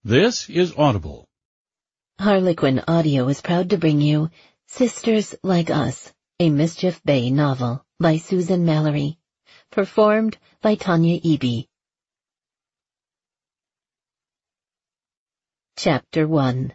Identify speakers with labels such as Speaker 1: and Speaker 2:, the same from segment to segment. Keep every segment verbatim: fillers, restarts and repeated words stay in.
Speaker 1: This is Audible.
Speaker 2: Harlequin Audio is proud to bring you Sisters Like Us, a Mischief Bay novel by Susan Mallory, performed by Tanya Eby. Chapter one.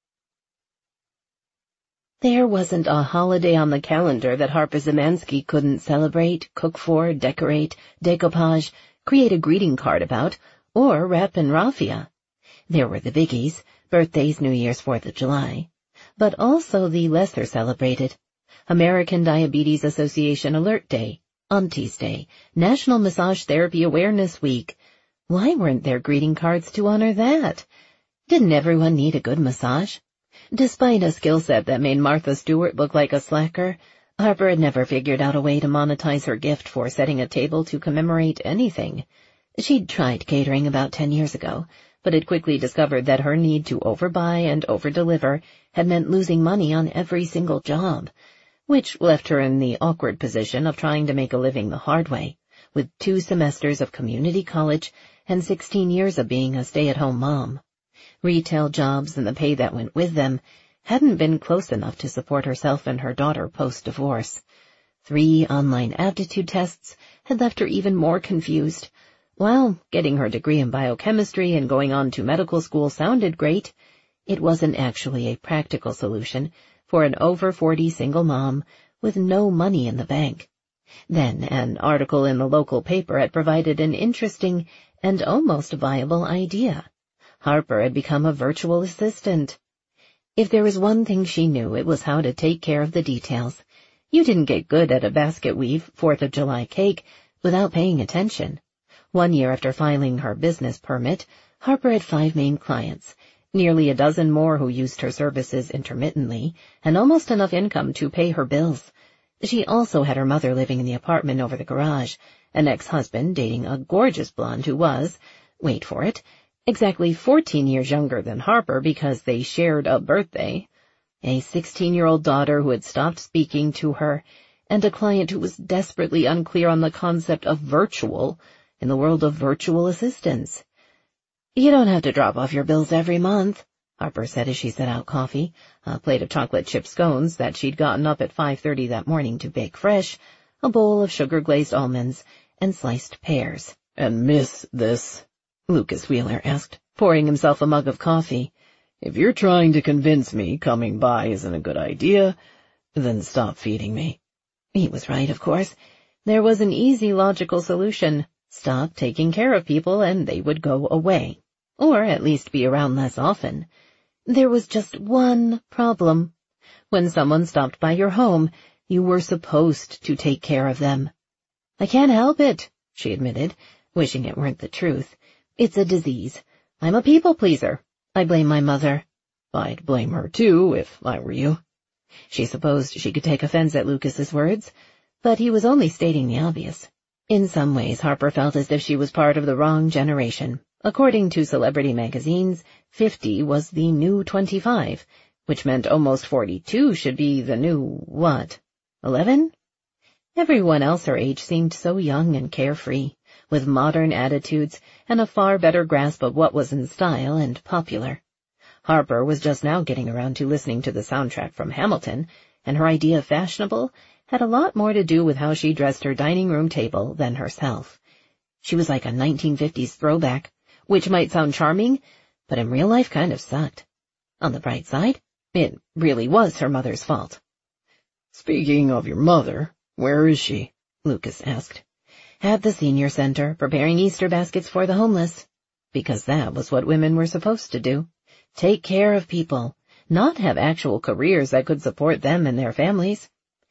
Speaker 2: There wasn't a holiday on the calendar that Harper Zemanski couldn't celebrate, cook for, decorate, decoupage, create a greeting card about, or wrap in raffia. There were the biggies, birthdays, New Year's, Fourth of July, but also the lesser celebrated. American Diabetes Association Alert Day, Auntie's Day, National Massage Therapy Awareness Week. Why weren't there greeting cards to honor that? Didn't everyone need a good massage? Despite a skill set that made Martha Stewart look like a slacker, Harper had never figured out a way to monetize her gift for setting a table to commemorate anything. She'd tried catering about ten years ago, but had quickly discovered that her need to overbuy and overdeliver had meant losing money on every single job, which left her in the awkward position of trying to make a living the hard way, with two semesters of community college and sixteen years of being a stay-at-home mom. Retail jobs and the pay that went with them hadn't been close enough to support herself and her daughter post-divorce. Three online aptitude tests had left her even more confused. While getting her degree in biochemistry and going on to medical school sounded great, it wasn't actually a practical solution for an over forty single mom with no money in the bank. Then an article in the local paper had provided an interesting and almost viable idea. Harper had become a virtual assistant. If there was one thing she knew, it was how to take care of the details. You didn't get good at a basket weave Fourth of July cake without paying attention. One year after filing her business permit, Harper had five main clients, nearly a dozen more who used her services intermittently, and almost enough income to pay her bills. She also had her mother living in the apartment over the garage, an ex-husband dating a gorgeous blonde who was, wait for it, exactly fourteen years younger than Harper because they shared a birthday, a sixteen-year-old daughter who had stopped speaking to her, and a client who was desperately unclear on the concept of virtual in the world of virtual assistants. "You don't have to drop off your bills every month," Harper said as she set out coffee, a plate of chocolate chip scones that she'd gotten up at five thirty that morning to bake fresh, a bowl of sugar-glazed almonds, and sliced pears.
Speaker 3: "And miss this?"
Speaker 2: Lucas Wheeler asked, pouring himself a mug of coffee.
Speaker 3: "If you're trying to convince me coming by isn't a good idea, then stop feeding me."
Speaker 2: He was right, of course. There was an easy, logical solution. Stop taking care of people and they would go away, or at least be around less often. There was just one problem. When someone stopped by your home, you were supposed to take care of them. "I can't help it," she admitted, wishing it weren't the truth. "It's a disease. I'm a people-pleaser. I blame my mother."
Speaker 3: "I'd blame her, too, if I were you."
Speaker 2: She supposed she could take offense at Lucas's words, but he was only stating the obvious. In some ways, Harper felt as if she was part of the wrong generation. According to celebrity magazines, fifty was the new twenty-five, which meant almost forty-two should be the new, what, eleven? Everyone else her age seemed so young and carefree, with modern attitudes and a far better grasp of what was in style and popular. Harper was just now getting around to listening to the soundtrack from Hamilton, and her idea of fashionable had a lot more to do with how she dressed her dining room table than herself. She was like a nineteen fifties throwback, which might sound charming, but in real life kind of sucked. On the bright side, it really was her mother's fault.
Speaker 3: "Speaking of your mother, where is she?"
Speaker 2: Lucas asked. "At the senior center, preparing Easter baskets for the homeless." Because that was what women were supposed to do. Take care of people, not have actual careers that could support them and their families.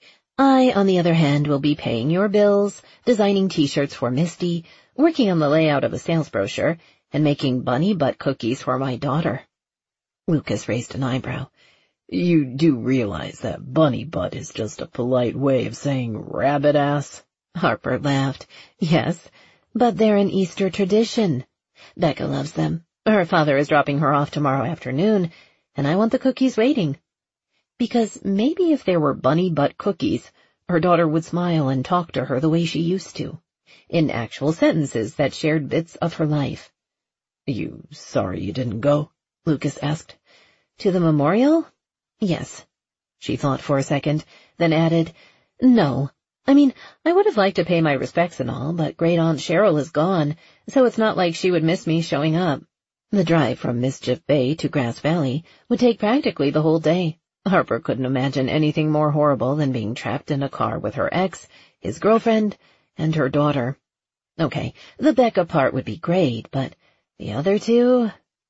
Speaker 2: I, on the other hand, will be paying your bills, designing T-shirts for Misty, working on the layout of a sales brochure, and making bunny butt cookies for my daughter.
Speaker 3: Lucas raised an eyebrow. "You do realize that bunny butt is just a polite way of saying rabbit ass?"
Speaker 2: Harper laughed. "Yes, but they're an Easter tradition. Becca loves them. Her father is dropping her off tomorrow afternoon, and I want the cookies waiting." Because maybe if there were bunny butt cookies, her daughter would smile and talk to her the way she used to, in actual sentences that shared bits of her life.
Speaker 3: You sorry you didn't go? Lucas asked.
Speaker 2: To the memorial? Yes. She thought for a second, then added, No. I mean, I would have liked to pay my respects and all, but Great Aunt Cheryl is gone, so it's not like she would miss me showing up. The drive from Mischief Bay to Grass Valley would take practically the whole day. Harper couldn't imagine anything more horrible than being trapped in a car with her ex, his girlfriend, and her daughter. Okay, the Becca part would be great, but the other two?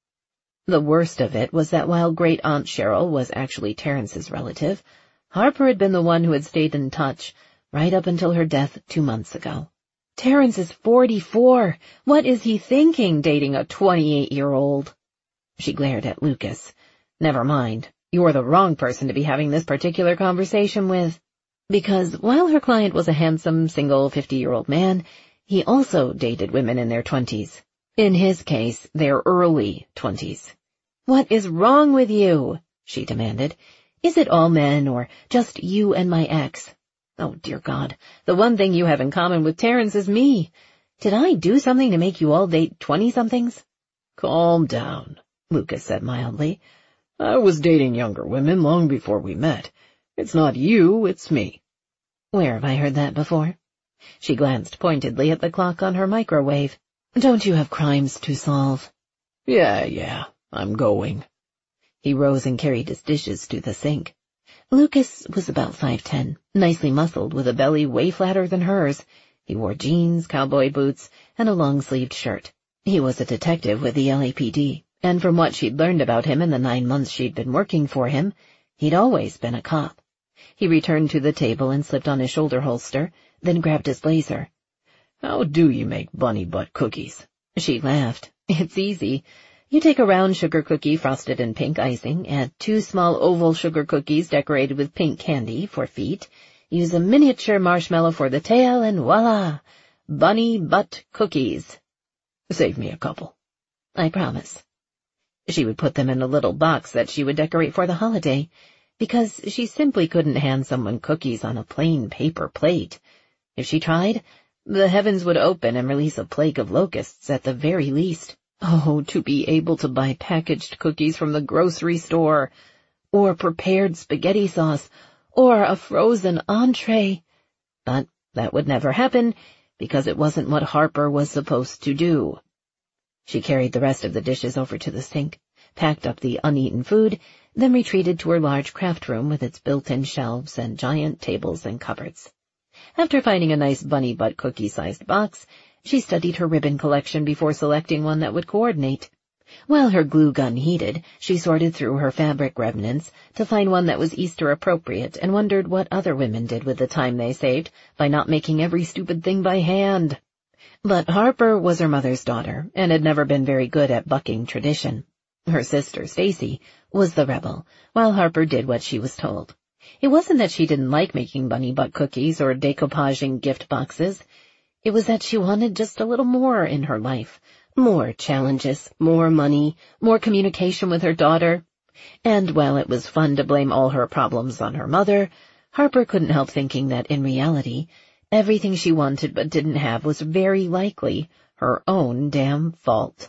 Speaker 2: The worst of it was that while Great Aunt Cheryl was actually Terrence's relative, Harper had been the one who had stayed in touch, right up until her death two months ago. Terrence is forty-four. What is he thinking, dating a twenty-eight-year-old? She glared at Lucas. Never mind. You're the wrong person to be having this particular conversation with. Because while her client was a handsome, single, fifty-year-old man, he also dated women in their twenties. In his case, their early twenties. What is wrong with you? She demanded. Is it all men, or just you and my ex? Oh, dear God, the one thing you have in common with Terrence is me. Did I do something to make you all date twenty-somethings?
Speaker 3: Calm down, Lucas said mildly. I was dating younger women long before we met. It's not you, it's me.
Speaker 2: Where have I heard that before? She glanced pointedly at the clock on her microwave. Don't you have crimes to solve?
Speaker 3: Yeah, yeah, I'm going.
Speaker 2: He rose and carried his dishes to the sink. Lucas was about five ten, nicely muscled with a belly way flatter than hers. He wore jeans, cowboy boots, and a long-sleeved shirt. He was a detective with the L A P D, and from what she'd learned about him in the nine months she'd been working for him, he'd always been a cop. He returned to the table and slipped on his shoulder holster, then grabbed his blazer.
Speaker 3: How do you make bunny butt cookies?
Speaker 2: She laughed. It's easy. You take a round sugar cookie frosted in pink icing, add two small oval sugar cookies decorated with pink candy for feet, use a miniature marshmallow for the tail, and voila! Bunny butt cookies.
Speaker 3: Save me a couple.
Speaker 2: I promise. She would put them in a little box that she would decorate for the holiday, because she simply couldn't hand someone cookies on a plain paper plate. If she tried, the heavens would open and release a plague of locusts at the very least. Oh, to be able to buy packaged cookies from the grocery store, or prepared spaghetti sauce, or a frozen entree. But that would never happen, because it wasn't what Harper was supposed to do. She carried the rest of the dishes over to the sink, packed up the uneaten food, then retreated to her large craft room with its built-in shelves and giant tables and cupboards. After finding a nice bunny butt cookie-sized box, she studied her ribbon collection before selecting one that would coordinate. While her glue gun heated, she sorted through her fabric remnants to find one that was Easter-appropriate and wondered what other women did with the time they saved by not making every stupid thing by hand. But Harper was her mother's daughter and had never been very good at bucking tradition. Her sister, Stacy, was the rebel, while Harper did what she was told. It wasn't that she didn't like making bunny butt cookies or decoupaging gift boxes. It was that she wanted just a little more in her life. More challenges, more money, more communication with her daughter. And while it was fun to blame all her problems on her mother, Harper couldn't help thinking that in reality, everything she wanted but didn't have was very likely her own damn fault.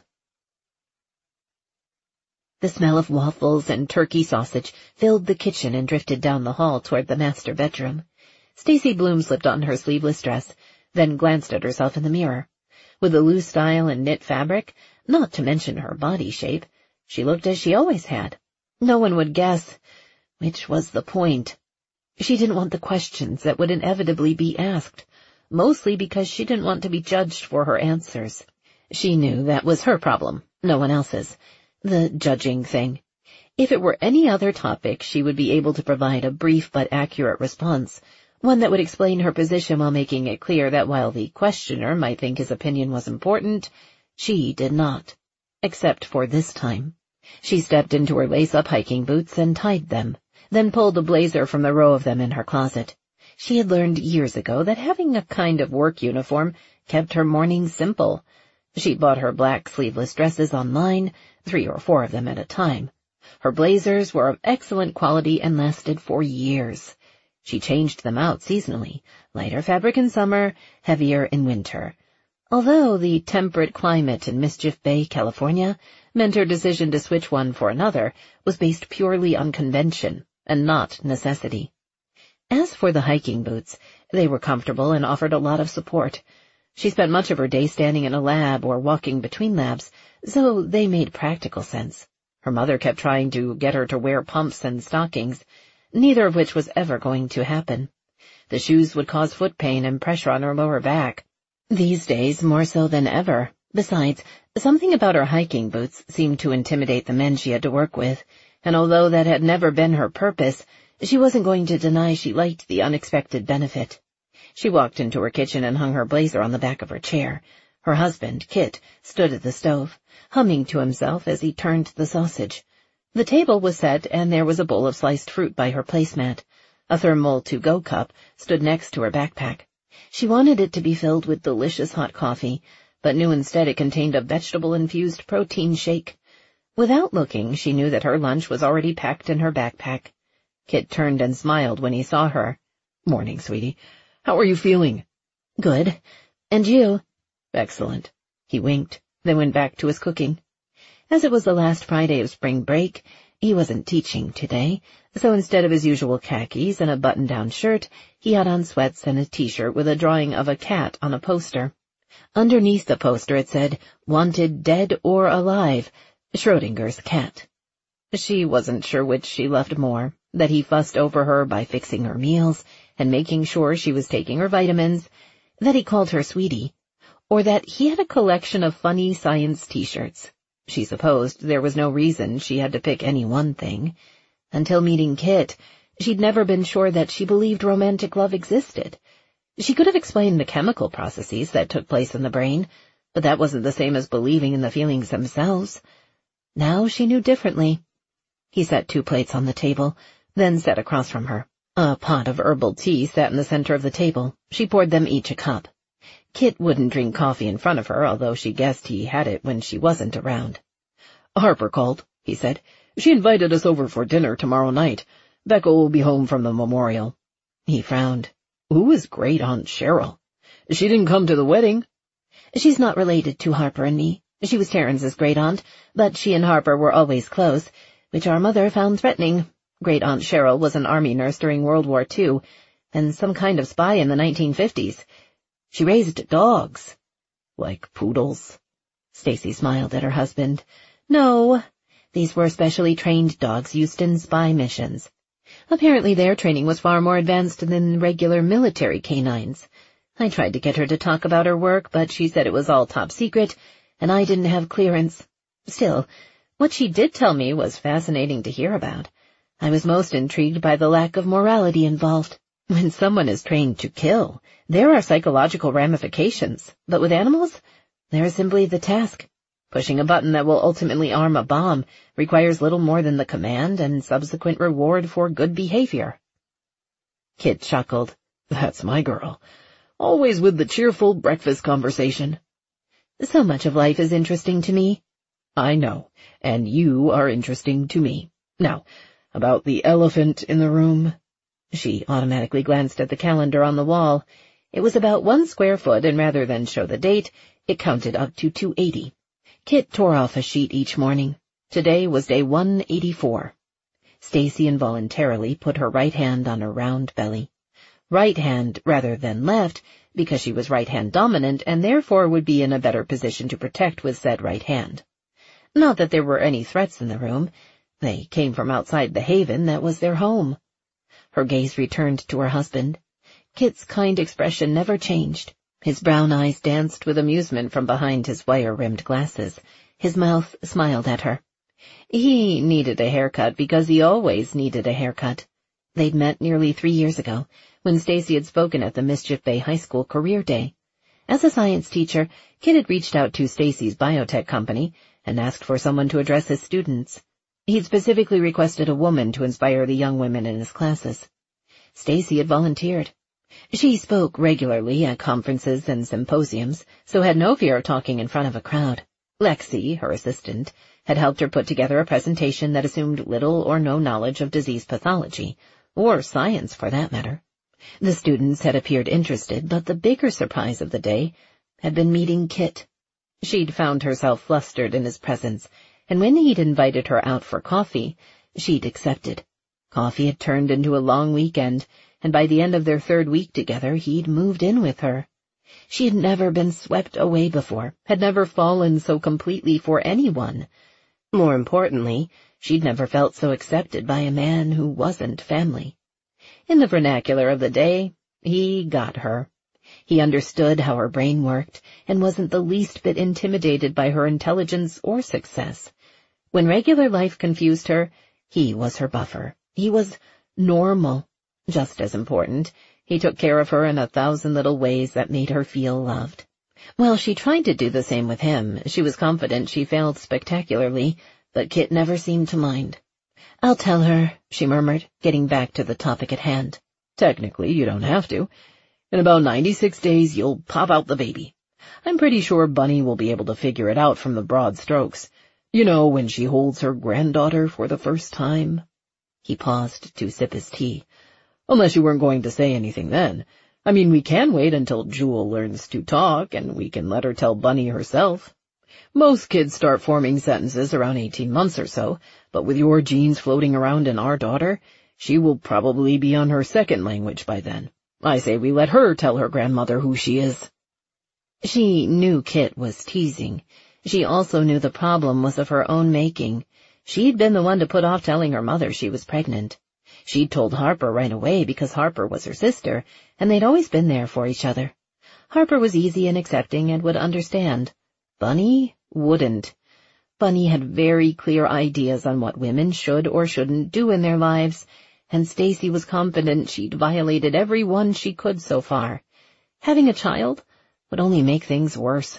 Speaker 2: The smell of waffles and turkey sausage filled the kitchen and drifted down the hall toward the master bedroom. Stacy Bloom slipped on her sleeveless dress, then glanced at herself in the mirror. With a loose style and knit fabric, not to mention her body shape, she looked as she always had. No one would guess, which was the point. She didn't want the questions that would inevitably be asked, mostly because she didn't want to be judged for her answers. She knew that was her problem, no one else's, the judging thing. If it were any other topic, she would be able to provide a brief but accurate response, one that would explain her position while making it clear that while the questioner might think his opinion was important, she did not. Except for this time. She stepped into her lace-up hiking boots and tied them, then pulled a blazer from the row of them in her closet. She had learned years ago that having a kind of work uniform kept her mornings simple. She bought her black sleeveless dresses online, three or four of them at a time. Her blazers were of excellent quality and lasted for years. She changed them out seasonally, lighter fabric in summer, heavier in winter. Although the temperate climate in Mischief Bay, California, meant her decision to switch one for another was based purely on convention and not necessity. As for the hiking boots, they were comfortable and offered a lot of support. She spent much of her day standing in a lab or walking between labs, so they made practical sense. Her mother kept trying to get her to wear pumps and stockings, neither of which was ever going to happen. The shoes would cause foot pain and pressure on her lower back. These days, more so than ever. Besides, something about her hiking boots seemed to intimidate the men she had to work with, and although that had never been her purpose, she wasn't going to deny she liked the unexpected benefit. She walked into her kitchen and hung her blazer on the back of her chair. Her husband, Kit, stood at the stove, humming to himself as he turned the sausage. The table was set, and there was a bowl of sliced fruit by her placemat. A thermal to-go cup stood next to her backpack. She wanted it to be filled with delicious hot coffee, but knew instead it contained a vegetable-infused protein shake. Without looking, she knew that her lunch was already packed in her backpack. Kit turned and smiled when he saw her.
Speaker 3: "Morning, sweetie. How are you feeling?"
Speaker 2: "Good. And you?"
Speaker 3: "Excellent."
Speaker 2: He winked, then went back to his cooking. As it was the last Friday of spring break, he wasn't teaching today, so instead of his usual khakis and a button-down shirt, he had on sweats and a t-shirt with a drawing of a cat on a poster. Underneath the poster it said, "Wanted dead or alive, Schrodinger's cat." She wasn't sure which she loved more, that he fussed over her by fixing her meals and making sure she was taking her vitamins, that he called her sweetie, or that he had a collection of funny science t-shirts. She supposed there was no reason she had to pick any one thing. Until meeting Kit, she'd never been sure that she believed romantic love existed. She could have explained the chemical processes that took place in the brain, but that wasn't the same as believing in the feelings themselves. Now she knew differently. He set two plates on the table, then sat across from her. A pot of herbal tea sat in the center of the table. She poured them each a cup. Kit wouldn't drink coffee in front of her, although she guessed he had it when she wasn't around.
Speaker 3: "Harper called," he said. "She invited us over for dinner tomorrow night. Becca will be home from the memorial."
Speaker 2: He frowned.
Speaker 3: "Who is Great Aunt Cheryl? She didn't come to the wedding."
Speaker 2: "She's not related to Harper and me. She was Terrence's great-aunt, but she and Harper were always close, which our mother found threatening. Great Aunt Cheryl was an army nurse during World War Two, and some kind of spy in the nineteen fifties. She raised dogs."
Speaker 3: "Like poodles?"
Speaker 2: Stacy smiled at her husband. "No, these were specially trained dogs used in spy missions. Apparently their training was far more advanced than regular military canines. I tried to get her to talk about her work, but she said it was all top secret, and I didn't have clearance. Still, what she did tell me was fascinating to hear about. I was most intrigued by the lack of morality involved. When someone is trained to kill, there are psychological ramifications, but with animals, there is simply the task. Pushing a button that will ultimately arm a bomb requires little more than the command and subsequent reward for good behavior."
Speaker 3: Kit chuckled. "That's my girl. Always with the cheerful breakfast conversation."
Speaker 2: "So much of life is interesting to me."
Speaker 3: "I know, and you are interesting to me. Now, about the elephant in the room."
Speaker 2: She automatically glanced at the calendar on the wall. It was about one square foot, and rather than show the date, it counted up to two eighty. Kit tore off a sheet each morning. Today was day one eighty-four. Stacy involuntarily put her right hand on her round belly. Right hand rather than left, because she was right-hand dominant and therefore would be in a better position to protect with said right hand. Not that there were any threats in the room. They came from outside the haven that was their home. Her gaze returned to her husband. Kit's kind expression never changed. His brown eyes danced with amusement from behind his wire-rimmed glasses. His mouth smiled at her. He needed a haircut because he always needed a haircut. They'd met nearly three years ago, when Stacy had spoken at the Mischief Bay High School Career Day. As a science teacher, Kit had reached out to Stacy's biotech company and asked for someone to address his students. He'd specifically requested a woman to inspire the young women in his classes. Stacy had volunteered. She spoke regularly at conferences and symposiums, so had no fear of talking in front of a crowd. Lexi, her assistant, had helped her put together a presentation that assumed little or no knowledge of disease pathology, or science for that matter. The students had appeared interested, but the bigger surprise of the day had been meeting Kit. She'd found herself flustered in his presence, and when he'd invited her out for coffee, she'd accepted. Coffee had turned into a long weekend, and by the end of their third week together, he'd moved in with her. She had never been swept away before, had never fallen so completely for anyone. More importantly, she'd never felt so accepted by a man who wasn't family. In the vernacular of the day, he got her. He understood how her brain worked, and wasn't the least bit intimidated by her intelligence or success. When regular life confused her, he was her buffer. He was normal. Just as important, he took care of her in a thousand little ways that made her feel loved. Well, she tried to do the same with him. She was confident she failed spectacularly, but Kit never seemed to mind. "I'll tell her," she murmured, getting back to the topic at hand.
Speaker 3: "Technically, you don't have to. In about ninety-six days, you'll pop out the baby. I'm pretty sure Bunny will be able to figure it out from the broad strokes. You know, when she holds her granddaughter for the first time."
Speaker 2: He paused to sip his tea.
Speaker 3: "Unless you weren't going to say anything then. I mean, we can wait until Jewel learns to talk, and we can let her tell Bunny herself. Most kids start forming sentences around eighteen months or so, but with your genes floating around in our daughter, she will probably be on her second language by then. I say we let her tell her grandmother who she is."
Speaker 2: She knew Kit was teasing. She also knew the problem was of her own making. She'd been the one to put off telling her mother she was pregnant. She'd told Harper right away because Harper was her sister, and they'd always been there for each other. Harper was easy and accepting and would understand. Bunny wouldn't. Bunny had very clear ideas on what women should or shouldn't do in their lives, and Stacy was confident she'd violated every one she could so far. Having a child would only make things worse.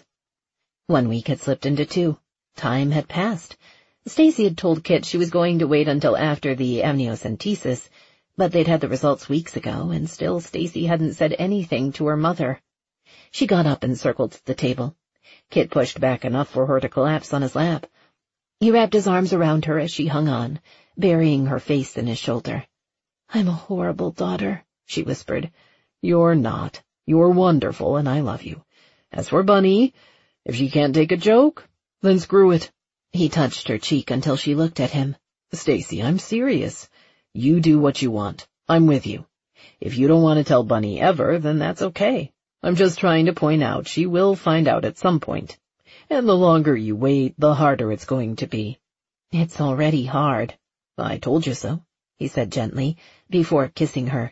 Speaker 2: One week had slipped into two. Time had passed. Stacy had told Kit she was going to wait until after the amniocentesis, but they'd had the results weeks ago, and still Stacy hadn't said anything to her mother. She got up and circled the table. Kit pushed back enough for her to collapse on his lap. He wrapped his arms around her as she hung on, burying her face in his shoulder. "I'm a horrible daughter," she whispered.
Speaker 3: "You're not. You're wonderful, and I love you. As for Bunny, if she can't take a joke, then screw it."
Speaker 2: He touched her cheek until she looked at him.
Speaker 3: "Stacy, I'm serious. You do what you want. I'm with you. If you don't want to tell Bunny ever, then that's okay. I'm just trying to point out she will find out at some point. And the longer you wait, the harder it's going to be."
Speaker 2: "It's already hard."
Speaker 3: "I told you so,"
Speaker 2: he said gently, before kissing her.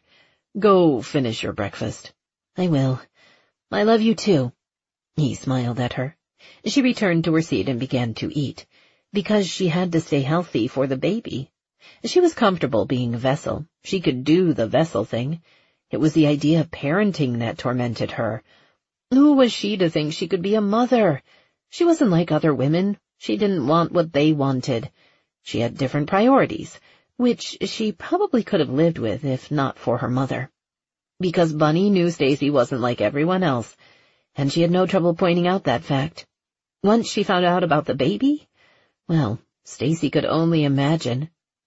Speaker 3: "Go finish your breakfast."
Speaker 2: "I will. I love you too." He smiled at her. She returned to her seat and began to eat, because she had to stay healthy for the baby. She was comfortable being a vessel. She could do the vessel thing. It was the idea of parenting that tormented her. Who was she to think she could be a mother? She wasn't like other women. She didn't want what they wanted. She had different priorities, which she probably could have lived with if not for her mother. Because Bunny knew Stacy wasn't like everyone else, and she had no trouble pointing out that fact. Once she found out about the baby, well, Stacy could only imagine.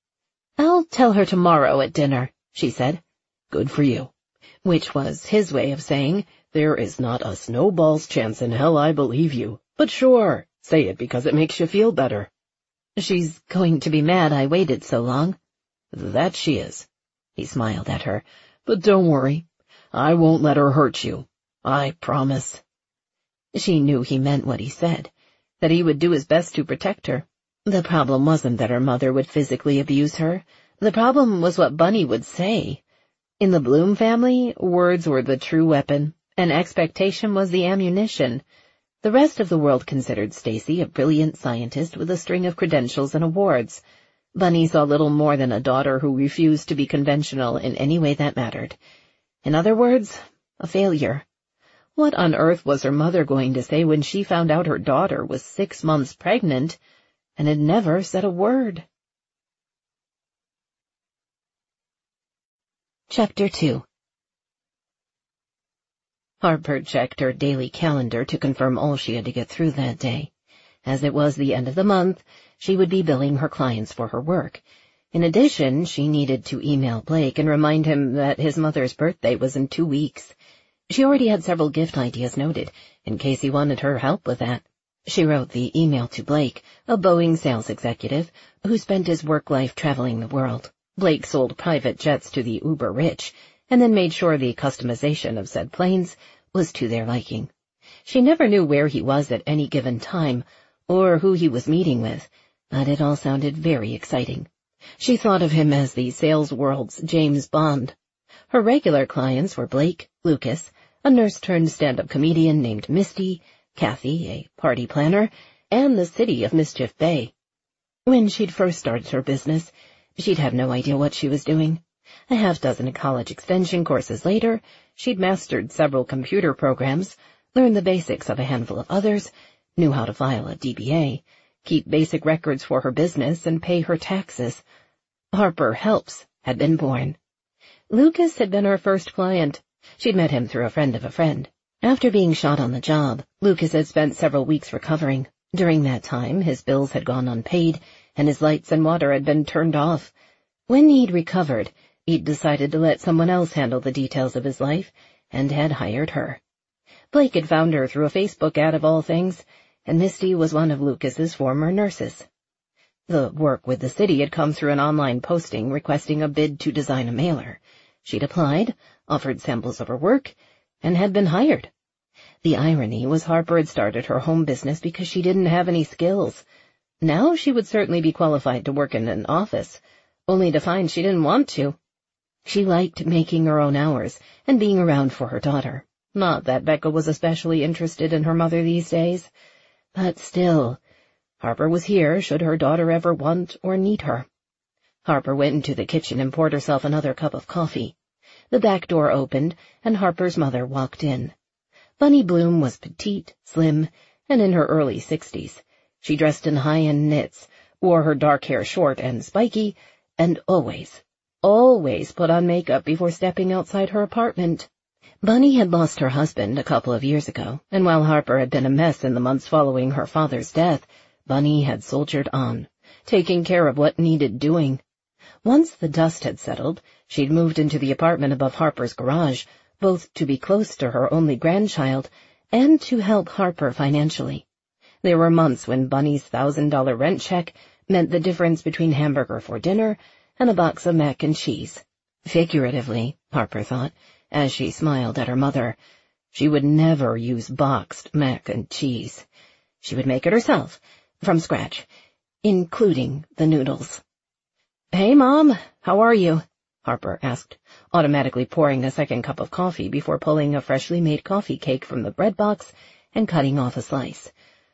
Speaker 2: "I'll tell her tomorrow at dinner," she said.
Speaker 3: "Good for you."
Speaker 2: Which was his way of saying,
Speaker 3: "There is not a snowball's chance in hell I believe you. But sure, say it because it makes you feel better."
Speaker 2: "She's going to be mad I waited so long."
Speaker 3: "That she is." He smiled at her. "But don't worry. I won't let her hurt you. I promise."
Speaker 2: She knew he meant what he said, that he would do his best to protect her. The problem wasn't that her mother would physically abuse her. The problem was what Bunny would say. In the Bloom family, words were the true weapon, and expectation was the ammunition. The rest of the world considered Stacy a brilliant scientist with a string of credentials and awards. Bunny saw little more than a daughter who refused to be conventional in any way that mattered. In other words, a failure. What on earth was her mother going to say when she found out her daughter was six months pregnant and had never said a word? Chapter two. Harper checked her daily calendar to confirm all she had to get through that day. As it was the end of the month, she would be billing her clients for her work. In addition, she needed to email Blake and remind him that his mother's birthday was in two weeks. She already had several gift ideas noted, in case he wanted her help with that. She wrote the email to Blake, a Boeing sales executive, who spent his work life traveling the world. Blake sold private jets to the uber-rich, and then made sure the customization of said planes was to their liking. She never knew where he was at any given time, or who he was meeting with, but it all sounded very exciting. She thought of him as the sales world's James Bond. Her regular clients were Blake, Lucas, a nurse-turned-stand-up comedian named Misty, Kathy, a party planner, and the city of Mischief Bay. When she'd first started her business, she'd have no idea what she was doing. A half dozen college extension courses later, she'd mastered several computer programs, learned the basics of a handful of others, knew how to file a D B A, keep basic records for her business, and pay her taxes. Harper Helps had been born. Lucas had been her first client. She'd met him through a friend of a friend. After being shot on the job, Lucas had spent several weeks recovering. During that time, his bills had gone unpaid, and his lights and water had been turned off. When he'd recovered, he'd decided to let someone else handle the details of his life, and had hired her. Blake had found her through a Facebook ad of all things, and Misty was one of Lucas's former nurses. The work with the city had come through an online posting requesting a bid to design a mailer. She'd applied, offered samples of her work, and had been hired. The irony was Harper had started her home business because she didn't have any skills. Now she would certainly be qualified to work in an office, only to find she didn't want to. She liked making her own hours and being around for her daughter. Not that Becca was especially interested in her mother these days, but still, Harper was here should her daughter ever want or need her. Harper went into the kitchen and poured herself another cup of coffee. The back door opened, and Harper's mother walked in. Bunny Bloom was petite, slim, and in her early sixties. She dressed in high-end knits, wore her dark hair short and spiky, and always, always put on makeup before stepping outside her apartment. Bunny had lost her husband a couple of years ago, and while Harper had been a mess in the months following her father's death, Bunny had soldiered on, taking care of what needed doing. Once the dust had settled, she'd moved into the apartment above Harper's garage, both to be close to her only grandchild and to help Harper financially. There were months when Bunny's thousand-dollar rent check meant the difference between hamburger for dinner and a box of mac and cheese. Figuratively, Harper thought, as she smiled at her mother. She would never use boxed mac and cheese. She would make it herself, from scratch, including the noodles. "Hey, Mom, how are you?" Harper asked, automatically pouring a second cup of coffee before pulling a freshly made coffee cake from the bread box and cutting off a slice.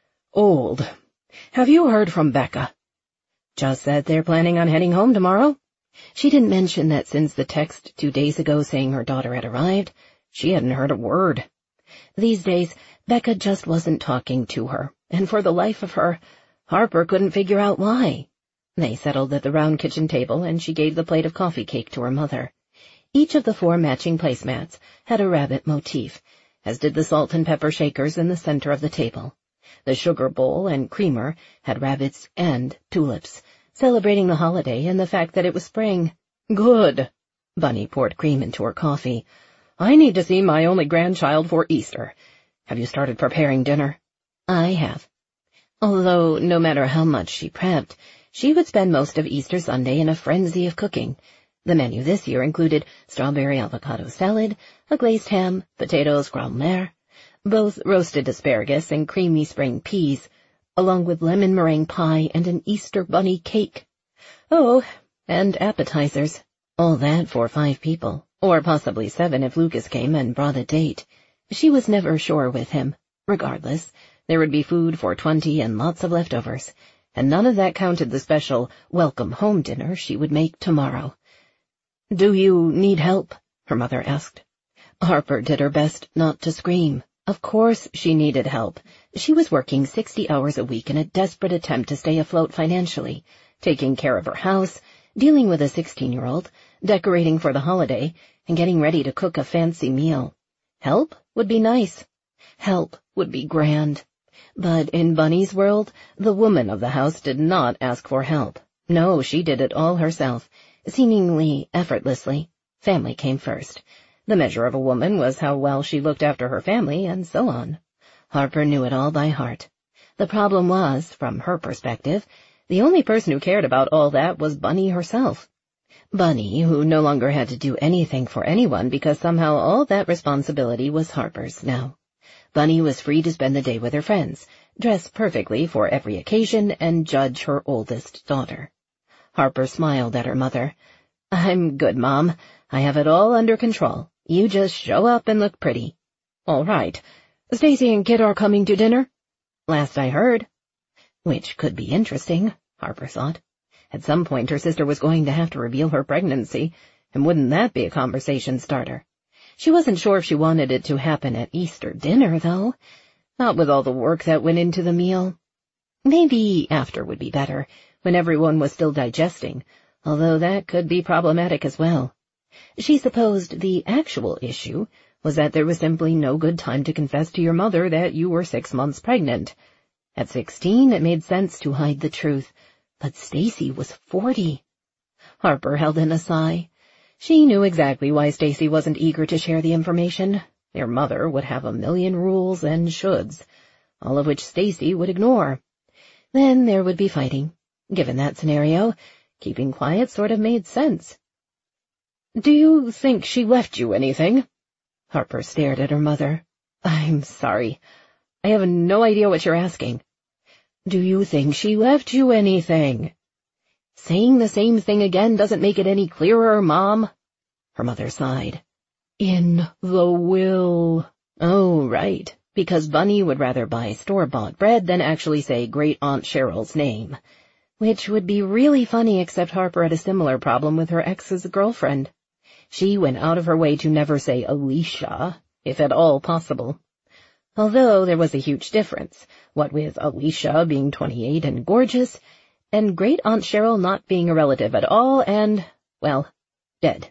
Speaker 2: "Old. Have you heard from Becca?" "Just said they're planning on heading home tomorrow." She didn't mention that since the text two days ago saying her daughter had arrived, she hadn't heard a word. These days, Becca just wasn't talking to her, and for the life of her, Harper couldn't figure out why. They settled at the round kitchen table, and she gave the plate of coffee cake to her mother. Each of the four matching placemats had a rabbit motif, as did the salt and pepper shakers in the center of the table. The sugar bowl and creamer had rabbits and tulips, celebrating the holiday and the fact that it was spring. "Good." Bunny poured cream into her coffee. "I need to see my only grandchild for Easter. Have you started preparing dinner?" "I have." Although no matter how much she prepped, she would spend most of Easter Sunday in a frenzy of cooking. The menu this year included strawberry avocado salad, a glazed ham, potatoes grand-mère, both roasted asparagus and creamy spring peas, along with lemon meringue pie and an Easter bunny cake. Oh, and appetizers. All that for five people, or possibly seven if Lucas came and brought a date. She was never sure with him. Regardless, there would be food for twenty and lots of leftovers, and none of that counted the special welcome-home dinner she would make tomorrow. "Do you need help?" her mother asked. Harper did her best not to scream. Of course she needed help. She was working sixty hours a week in a desperate attempt to stay afloat financially, taking care of her house, dealing with a sixteen-year-old, decorating for the holiday, and getting ready to cook a fancy meal. Help would be nice. Help would be grand. But in Bunny's world, the woman of the house did not ask for help. No, she did it all herself, seemingly effortlessly. Family came first. The measure of a woman was how well she looked after her family, and so on. Harper knew it all by heart. The problem was, from her perspective, the only person who cared about all that was Bunny herself. Bunny, who no longer had to do anything for anyone because somehow all that responsibility was Harper's now. Bunny was free to spend the day with her friends, dress perfectly for every occasion, and judge her oldest daughter. Harper smiled at her mother. "I'm good, Mom. I have it all under control. You just show up and look pretty." "All right. Stacy and Kit are coming to dinner?" "Last I heard." Which could be interesting, Harper thought. At some point her sister was going to have to reveal her pregnancy, and wouldn't that be a conversation starter? She wasn't sure if she wanted it to happen at Easter dinner, though. Not with all the work that went into the meal. Maybe after would be better, when everyone was still digesting, although that could be problematic as well. She supposed the actual issue was that there was simply no good time to confess to your mother that you were six months pregnant. At sixteen, it made sense to hide the truth, but Stacy was forty. Harper held in a sigh. She knew exactly why Stacy wasn't eager to share the information. Their mother would have a million rules and shoulds, all of which Stacy would ignore. Then there would be fighting. Given that scenario, keeping quiet sort of made sense. "Do you think she left you anything?" Harper stared at her mother. "I'm sorry. I have no idea what you're asking." "Do you think she left you anything?" "Saying the same thing again doesn't make it any clearer, Mom." Her mother sighed. "In the will." "Oh, right. Because Bunny would rather buy store-bought bread than actually say Great Aunt Cheryl's name. Which would be really funny, except Harper had a similar problem with her ex's girlfriend. She went out of her way to never say Alicia, if at all possible. Although there was a huge difference, what with Alicia being twenty-eight and gorgeous, and Great Aunt Cheryl not being a relative at all and, well, dead.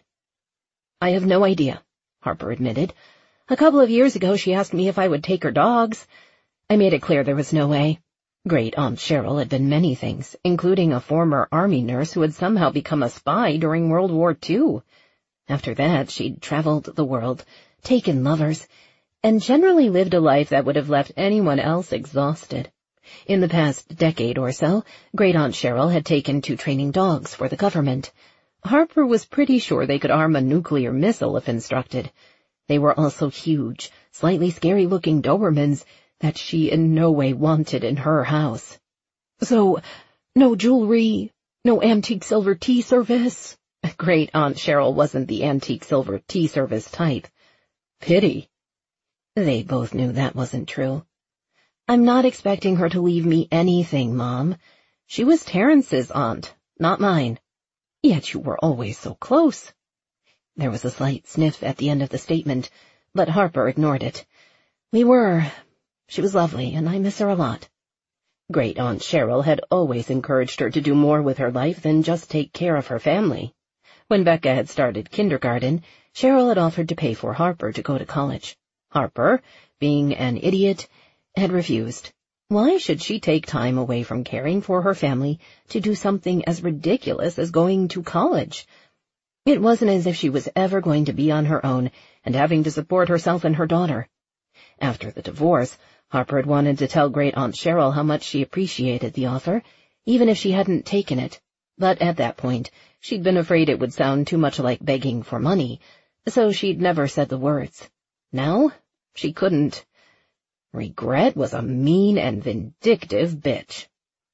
Speaker 2: "I have no idea," Harper admitted. "A couple of years ago she asked me if I would take her dogs. I made it clear there was no way. Great Aunt Cheryl had been many things, including a former army nurse who had somehow become a spy during World War Two. After that, she'd traveled the world, taken lovers, and generally lived a life that would have left anyone else exhausted. In the past decade or so, Great Aunt Cheryl had taken to training dogs for the government. Harper was pretty sure they could arm a nuclear missile if instructed. They were also huge, slightly scary-looking Dobermans that she in no way wanted in her house." "So, no jewelry, no antique silver tea service?" Great Aunt Cheryl wasn't the antique silver tea service type. "Pity." They both knew that wasn't true. "I'm not expecting her to leave me anything, Mom. She was Terrence's aunt, not mine." "Yet you were always so close." There was a slight sniff at the end of the statement, but Harper ignored it. "We were. She was lovely, and I miss her a lot." Great Aunt Cheryl had always encouraged her to do more with her life than just take care of her family. When Becca had started kindergarten, Cheryl had offered to pay for Harper to go to college. Harper, being an idiot, had refused. Why should she take time away from caring for her family to do something as ridiculous as going to college? It wasn't as if she was ever going to be on her own and having to support herself and her daughter. After the divorce, Harper had wanted to tell Great Aunt Cheryl how much she appreciated the offer, even if she hadn't taken it. But at that point, she'd been afraid it would sound too much like begging for money, so she'd never said the words. Now, she couldn't. Regret was a mean and vindictive bitch.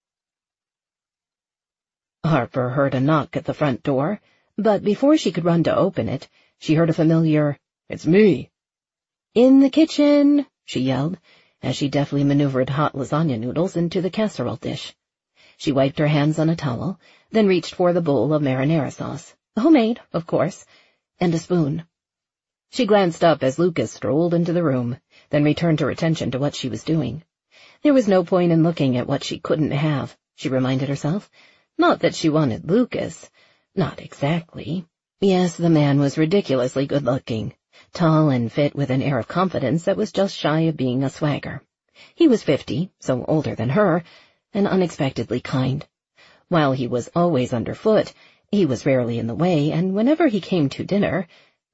Speaker 2: Harper heard a knock at the front door, but before she could run to open it, she heard a familiar, "It's me." "In the kitchen," she yelled, as she deftly maneuvered hot lasagna noodles into the casserole dish. She wiped her hands on a towel, then reached for the bowl of marinara sauce, homemade, of course, and a spoon. She glanced up as Lucas strolled into the room, then returned her attention to what she was doing. There was no point in looking at what she couldn't have, she reminded herself. Not that she wanted Lucas. Not exactly. Yes, the man was ridiculously good-looking, tall and fit with an air of confidence that was just shy of being a swagger. He was fifty, so older than her, and unexpectedly kind. While he was always underfoot, he was rarely in the way, and whenever he came to dinner,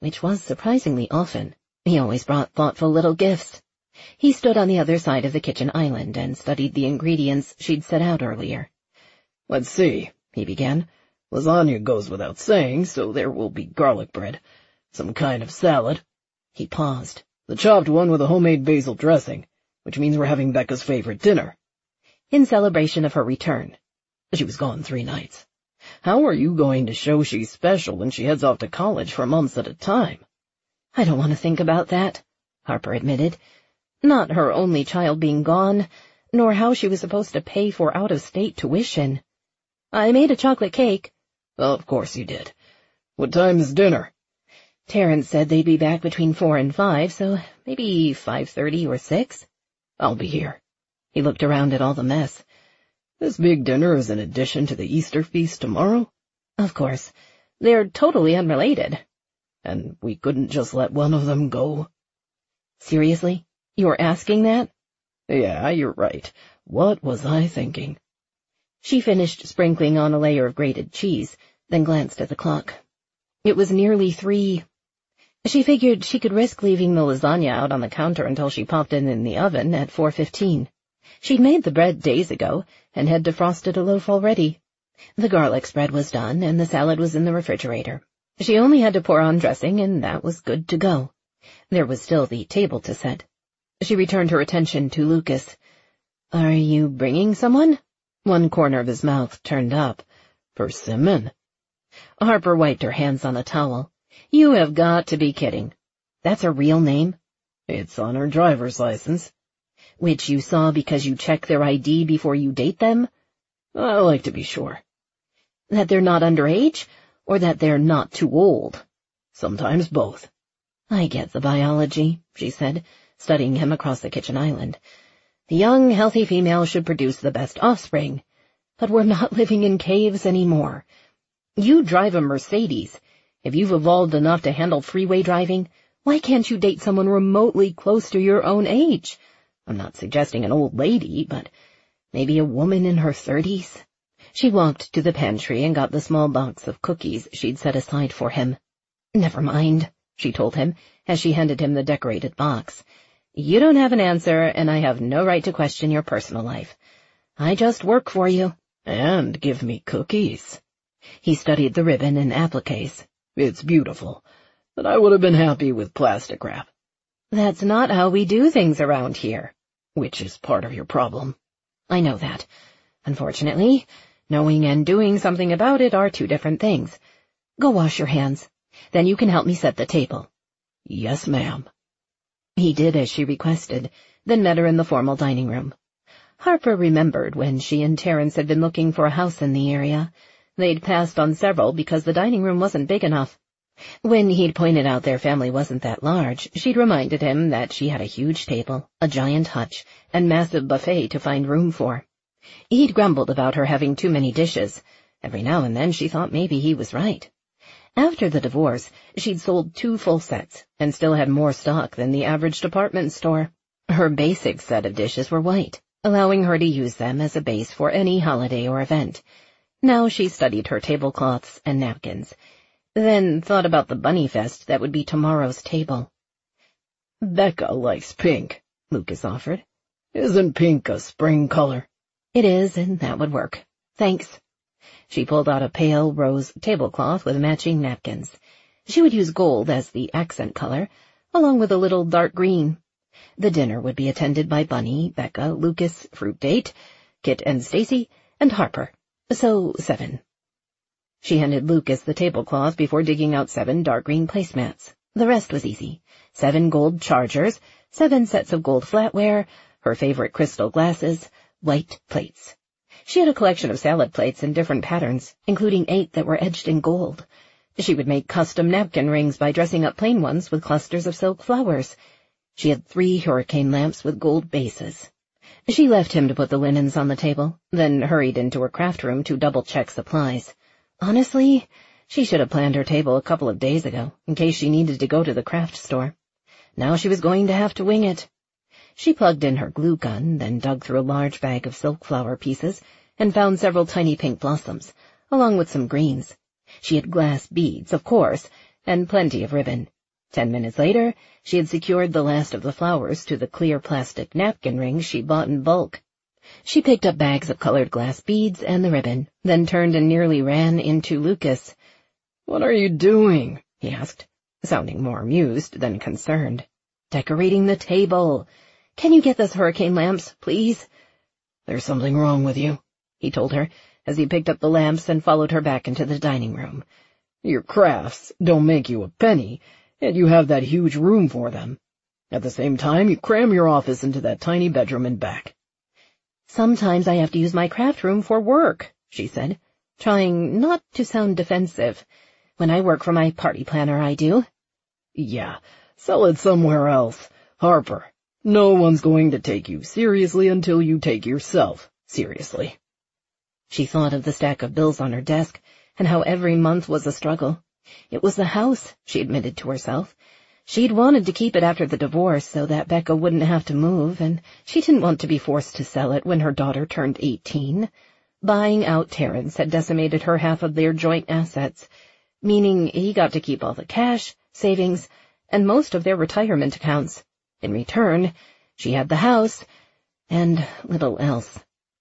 Speaker 2: which was surprisingly often. He always brought thoughtful little gifts. He stood on the other side of the kitchen island and studied the ingredients she'd set out earlier.
Speaker 3: "Let's see," he began. "Lasagna goes without saying, so there will be garlic bread. Some kind of salad."
Speaker 2: He paused.
Speaker 3: "The chopped one with a homemade basil dressing, which means we're having Becca's favorite dinner."
Speaker 2: In celebration of her return.
Speaker 3: She was gone three nights. How are you going to show she's special when she heads off to college for months at a time?
Speaker 2: "I don't want to think about that," Harper admitted. Not her only child being gone, nor how she was supposed to pay for out-of-state tuition. "I made a chocolate cake."
Speaker 3: "Of course you did. What time is dinner?"
Speaker 2: Terrence said they'd be back between four and five, so maybe five thirty or six.
Speaker 3: "I'll be here."
Speaker 2: He looked around at all the mess.
Speaker 3: "This big dinner is in addition to the Easter feast tomorrow?"
Speaker 2: "Of course. They're totally unrelated."
Speaker 3: "And we couldn't just let one of them go?"
Speaker 2: "Seriously? You're asking that?"
Speaker 3: "Yeah, you're right. What was I thinking?"
Speaker 2: She finished sprinkling on a layer of grated cheese, then glanced at the clock. It was nearly three. She figured she could risk leaving the lasagna out on the counter until she popped it in the oven at four fifteen. She'd made the bread days ago and had defrosted a loaf already. The garlic spread was done, and the salad was in the refrigerator. She only had to pour on dressing, and that was good to go. There was still the table to set. She returned her attention to Lucas. "Are you bringing someone?" One corner of his mouth turned up.
Speaker 3: "Persimmon?"
Speaker 2: Harper wiped her hands on a towel. "You have got to be kidding. That's a real name?"
Speaker 3: "It's on her driver's license."
Speaker 2: "Which you saw because you check their I D before you date them?"
Speaker 3: "I like to be sure."
Speaker 2: "That they're not underage, or that they're not too old?"
Speaker 3: "Sometimes both."
Speaker 2: "I get the biology," she said, studying him across the kitchen island. "The young, healthy female should produce the best offspring. But we're not living in caves anymore. You drive a Mercedes. If you've evolved enough to handle freeway driving, why can't you date someone remotely close to your own age? I'm not suggesting an old lady, but maybe a woman in her thirties." She walked to the pantry and got the small box of cookies she'd set aside for him. "Never mind," she told him, as she handed him the decorated box. "You don't have an answer, and I have no right to question your personal life. I just work for you."
Speaker 3: "And give me cookies."
Speaker 2: He studied the ribbon and appliques.
Speaker 3: "It's beautiful, but I would have been happy with plastic wrap."
Speaker 2: "That's not how we do things around here."
Speaker 3: "Which is part of your problem."
Speaker 2: "I know that. Unfortunately, knowing and doing something about it are two different things. Go wash your hands. Then you can help me set the table."
Speaker 3: "Yes, ma'am."
Speaker 2: He did as she requested, then met her in the formal dining room. Harper remembered when she and Terrence had been looking for a house in the area. They'd passed on several because the dining room wasn't big enough. When he'd pointed out their family wasn't that large, she'd reminded him that she had a huge table, a giant hutch, and massive buffet to find room for. He'd grumbled about her having too many dishes. Every now and then she thought maybe he was right. After the divorce, she'd sold two full sets and still had more stock than the average department store. Her basic set of dishes were white, allowing her to use them as a base for any holiday or event. Now she studied her tablecloths and napkins, then thought about the bunny fest that would be tomorrow's table.
Speaker 3: "Becca likes pink,"
Speaker 2: Lucas offered.
Speaker 3: "Isn't pink a spring color?"
Speaker 2: "It is, and that would work. Thanks." She pulled out a pale rose tablecloth with matching napkins. She would use gold as the accent color, along with a little dark green. The dinner would be attended by Bunny, Becca, Lucas, Fruit Date, Kit and Stacy, and Harper. So seven. She handed Lucas the tablecloth before digging out seven dark green placemats. The rest was easy. Seven gold chargers, seven sets of gold flatware, her favorite crystal glasses, white plates. She had a collection of salad plates in different patterns, including eight that were edged in gold. She would make custom napkin rings by dressing up plain ones with clusters of silk flowers. She had three hurricane lamps with gold bases. She left him to put the linens on the table, then hurried into her craft room to double-check supplies. Honestly, she should have planned her table a couple of days ago, in case she needed to go to the craft store. Now she was going to have to wing it. She plugged in her glue gun, then dug through a large bag of silk flower pieces and found several tiny pink blossoms, along with some greens. She had glass beads, of course, and plenty of ribbon. Ten minutes later, she had secured the last of the flowers to the clear plastic napkin rings she bought in bulk. She picked up bags of colored glass beads and the ribbon, then turned and nearly ran into Lucas.
Speaker 3: "What are you doing?"
Speaker 2: he asked, sounding more amused than concerned. "Decorating the table. Can you get those hurricane lamps, please?"
Speaker 3: "There's something wrong with you,"
Speaker 2: he told her, as he picked up the lamps and followed her back into the dining room.
Speaker 3: "Your crafts don't make you a penny, and you have that huge room for them. At the same time, you cram your office into that tiny bedroom and back."
Speaker 2: "Sometimes I have to use my craft room for work," she said, trying not to sound defensive. "When I work for my party planner, I do."
Speaker 3: "Yeah, sell it somewhere else. Harper, no one's going to take you seriously until you take yourself seriously."
Speaker 2: She thought of the stack of bills on her desk and how every month was a struggle. It was the house, she admitted to herself. She'd wanted to keep it after the divorce so that Becca wouldn't have to move, and she didn't want to be forced to sell it when her daughter turned eighteen. Buying out Terrence had decimated her half of their joint assets, meaning he got to keep all the cash, savings, and most of their retirement accounts. In return, she had the house, and little else.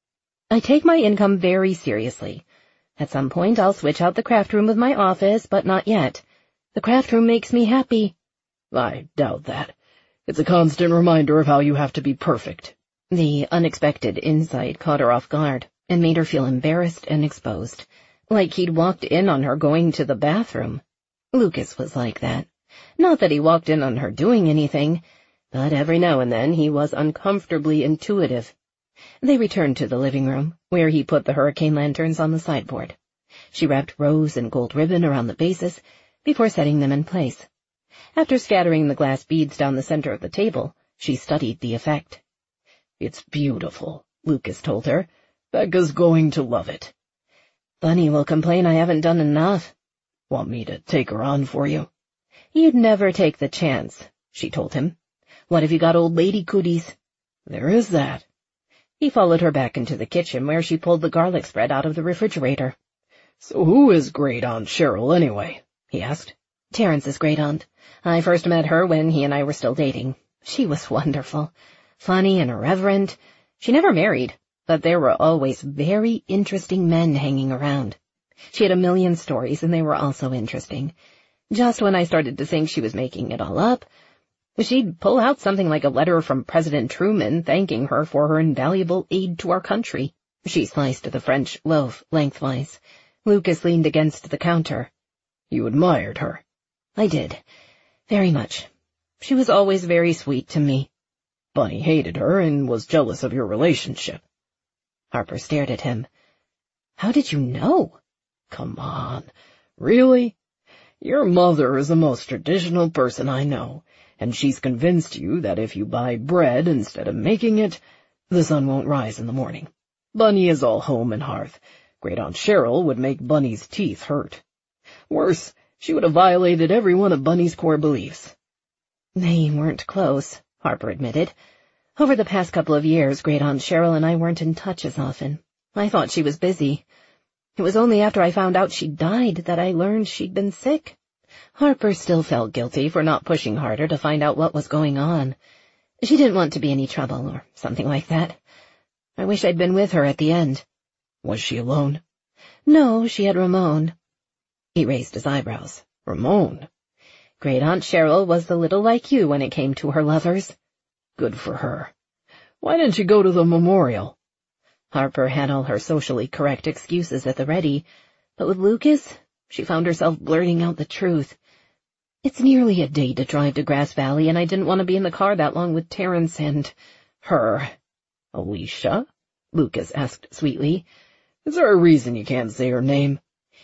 Speaker 2: "I take my income very seriously. At some point I'll switch out the craft room with my office, but not yet. The craft room makes me happy."
Speaker 3: "I doubt that. It's a constant reminder of how you have to be perfect."
Speaker 2: The unexpected insight caught her off guard and made her feel embarrassed and exposed, like he'd walked in on her going to the bathroom. Lucas was like that. Not that he walked in on her doing anything, but every now and then he was uncomfortably intuitive. They returned to the living room, where he put the hurricane lanterns on the sideboard. She wrapped rose and gold ribbon around the bases before setting them in place. After scattering the glass beads down the center of the table, she studied the effect.
Speaker 3: "It's beautiful," Lucas told her. "Becca's going to love it."
Speaker 2: "Bunny will complain I haven't done enough."
Speaker 3: "Want me to take her on for you?"
Speaker 2: "You'd never take the chance," she told him. "What have you got old lady cooties?"
Speaker 3: "There is that."
Speaker 2: He followed her back into the kitchen, where she pulled the garlic spread out of the refrigerator.
Speaker 3: "So who is Great Aunt Cheryl, anyway?" he asked.
Speaker 2: "Terrence's great aunt. I first met her when he and I were still dating. She was wonderful. Funny and irreverent. She never married, but there were always very interesting men hanging around. She had a million stories, and they were also interesting. Just when I started to think she was making it all up, she'd pull out something like a letter from President Truman thanking her for her invaluable aid to our country." She sliced the French loaf lengthwise. Lucas leaned against the counter.
Speaker 3: "You admired her?"
Speaker 2: "I did. Very much. She was always very sweet to me."
Speaker 3: "Bunny hated her and was jealous of your relationship."
Speaker 2: Harper stared at him. "How did you know?"
Speaker 3: "Come on. Really? Your mother is the most traditional person I know, and she's convinced you that if you buy bread instead of making it, the sun won't rise in the morning. Bunny is all home and hearth. Great Aunt Cheryl would make Bunny's teeth hurt. Worse, she would have violated every one of Bunny's core beliefs."
Speaker 2: "They weren't close," Harper admitted. "Over the past couple of years, Great Aunt Cheryl and I weren't in touch as often. I thought she was busy. It was only after I found out she'd died that I learned she'd been sick." Harper still felt guilty for not pushing harder to find out what was going on. She didn't want to be any trouble or something like that. I wish I'd been with her at the end.
Speaker 3: "Was she alone?"
Speaker 2: "No, she had Ramon." He raised his eyebrows.
Speaker 3: "Ramon?"
Speaker 2: "Great Aunt Cheryl was a little like you when it came to her lovers."
Speaker 3: "Good for her. Why didn't you go to the memorial?"
Speaker 2: Harper had all her socially correct excuses at the ready, but with Lucas, she found herself blurting out the truth. "It's nearly a day to drive to Grass Valley, and I didn't want to be in the car that long with Terrence and her."
Speaker 3: "Alicia?" Lucas asked sweetly. "Is there a reason you can't say her name?"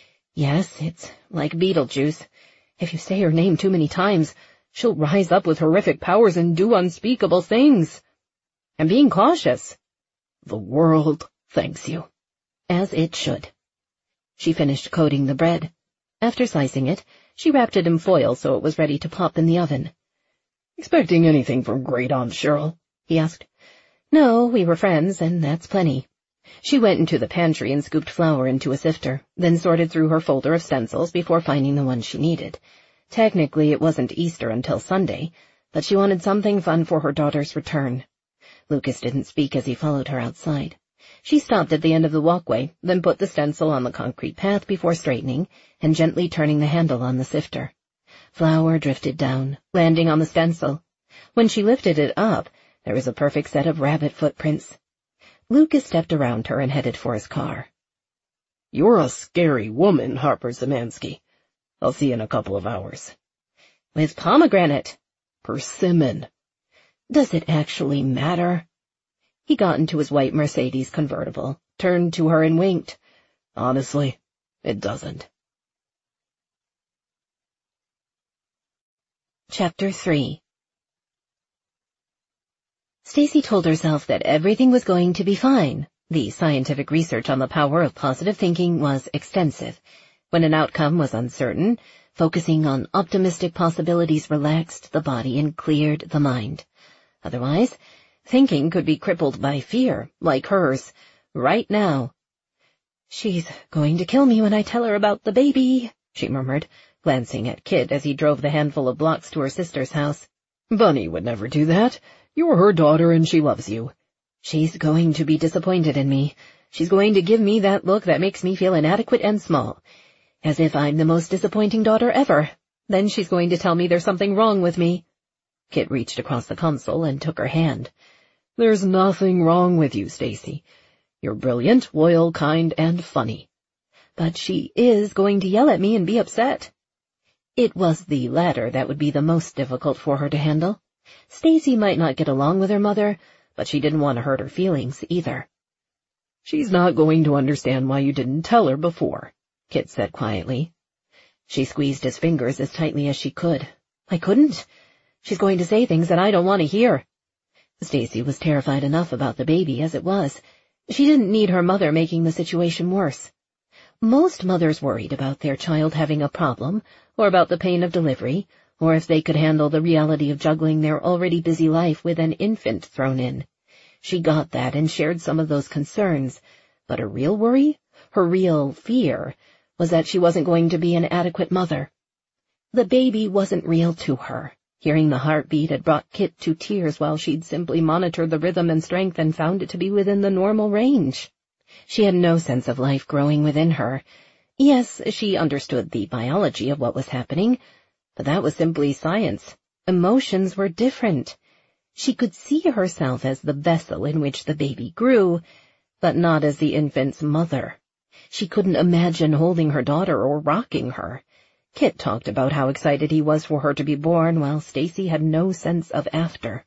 Speaker 2: "Yes, it's like Beetlejuice. If you say her name too many times, she'll rise up with horrific powers and do unspeakable things. I'm being cautious."
Speaker 3: "The world thanks you."
Speaker 2: "As it should." She finished coating the bread. After slicing it, she wrapped it in foil so it was ready to pop in the oven.
Speaker 3: "Expecting anything from Great Aunt Cheryl?" he asked.
Speaker 2: "No, we were friends, and that's plenty." She went into the pantry and scooped flour into a sifter, then sorted through her folder of stencils before finding the one she needed. Technically, it wasn't Easter until Sunday, but she wanted something fun for her daughter's return. Lucas didn't speak as he followed her outside. She stopped at the end of the walkway, then put the stencil on the concrete path before straightening and gently turning the handle on the sifter. Flour drifted down, landing on the stencil. When she lifted it up, there was a perfect set of rabbit footprints. Lucas stepped around her and headed for his car.
Speaker 3: "You're a scary woman, Harper Szymanski. I'll see you in a couple of hours."
Speaker 2: "With pomegranate."
Speaker 3: "Persimmon."
Speaker 2: "Does it actually matter?" He got into his white Mercedes convertible, turned to her and winked.
Speaker 3: "Honestly, it doesn't."
Speaker 2: Chapter three. Stacy told herself that everything was going to be fine. The scientific research on the power of positive thinking was extensive. When an outcome was uncertain, focusing on optimistic possibilities relaxed the body and cleared the mind. Otherwise, thinking could be crippled by fear, like hers, right now. "She's going to kill me when I tell her about the baby," she murmured, glancing at Kit as he drove the handful of blocks to her sister's house.
Speaker 3: "Bunny would never do that. You're her daughter and she loves you."
Speaker 2: "She's going to be disappointed in me. She's going to give me that look that makes me feel inadequate and small. As if I'm the most disappointing daughter ever. Then she's going to tell me there's something wrong with me." Kit reached across the console and took her hand.
Speaker 3: "There's nothing wrong with you, Stacy. You're brilliant, loyal, kind, and funny."
Speaker 2: "But she is going to yell at me and be upset." It was the latter that would be the most difficult for her to handle. Stacy might not get along with her mother, but she didn't want to hurt her feelings either.
Speaker 3: "She's not going to understand why you didn't tell her before," Kit said quietly.
Speaker 2: She squeezed his fingers as tightly as she could. "I couldn't. She's going to say things that I don't want to hear." Stacy was terrified enough about the baby as it was. She didn't need her mother making the situation worse. Most mothers worried about their child having a problem, or about the pain of delivery, or if they could handle the reality of juggling their already busy life with an infant thrown in. She got that and shared some of those concerns, but her real worry, her real fear, was that she wasn't going to be an adequate mother. The baby wasn't real to her. Hearing the heartbeat had brought Kit to tears while she'd simply monitored the rhythm and strength and found it to be within the normal range. She had no sense of life growing within her. Yes, she understood the biology of what was happening, but that was simply science. Emotions were different. She could see herself as the vessel in which the baby grew, but not as the infant's mother. She couldn't imagine holding her daughter or rocking her. Kit talked about how excited he was for her to be born, while Stacy had no sense of after.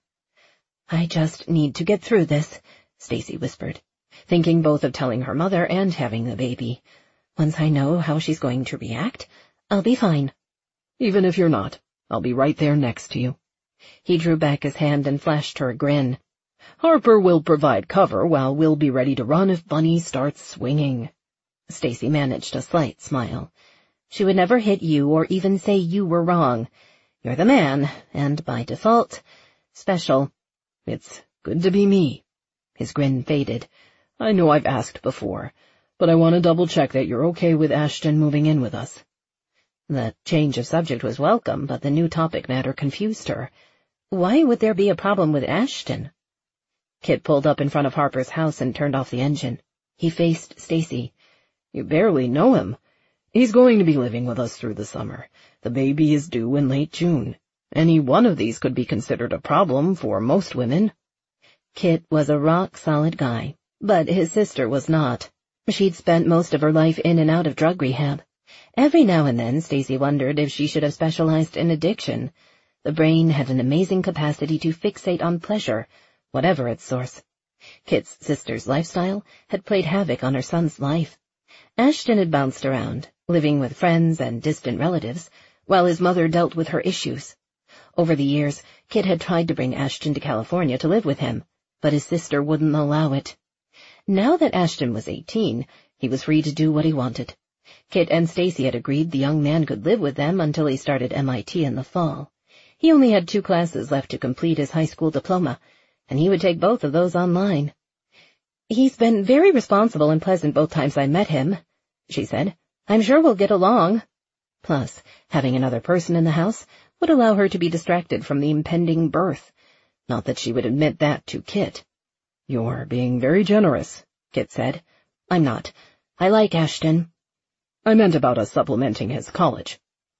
Speaker 2: "I just need to get through this," Stacy whispered, thinking both of telling her mother and having the baby. "Once I know how she's going to react, I'll be fine."
Speaker 3: "Even if you're not, I'll be right there next to you."
Speaker 2: He drew back his hand and flashed her a grin.
Speaker 3: "Harper will provide cover while we'll be ready to run if Bunny starts swinging."
Speaker 2: Stacy managed a slight smile. "She would never hit you or even say you were wrong. You're the man, and by default, special."
Speaker 3: "It's good to be me."
Speaker 2: His grin faded.
Speaker 3: "I know I've asked before, but I want to double-check that you're okay with Ashton moving in with us."
Speaker 2: The change of subject was welcome, but the new topic matter confused her. Why would there be a problem with Ashton? Kit pulled up in front of Harper's house and turned off the engine. He faced Stacy.
Speaker 3: "You barely know him. He's going to be living with us through the summer. The baby is due in late June. Any one of these could be considered a problem for most women."
Speaker 2: Kit was a rock-solid guy, but his sister was not. She'd spent most of her life in and out of drug rehab. Every now and then Stacy wondered if she should have specialized in addiction. The brain had an amazing capacity to fixate on pleasure, whatever its source. Kit's sister's lifestyle had played havoc on her son's life. Ashton had bounced around, living with friends and distant relatives, while his mother dealt with her issues. Over the years, Kit had tried to bring Ashton to California to live with him, but his sister wouldn't allow it. Now that Ashton was eighteen, he was free to do what he wanted. Kit and Stacy had agreed the young man could live with them until he started M I T in the fall. He only had two classes left to complete his high school diploma, and he would take both of those online. "He's been very responsible and pleasant both times I met him," she said. "I'm sure we'll get along." Plus, having another person in the house would allow her to be distracted from the impending birth. Not that she would admit that to Kit.
Speaker 3: "You're being very generous," Kit said.
Speaker 2: "I'm not. I like Ashton."
Speaker 3: "I meant about us supplementing his college."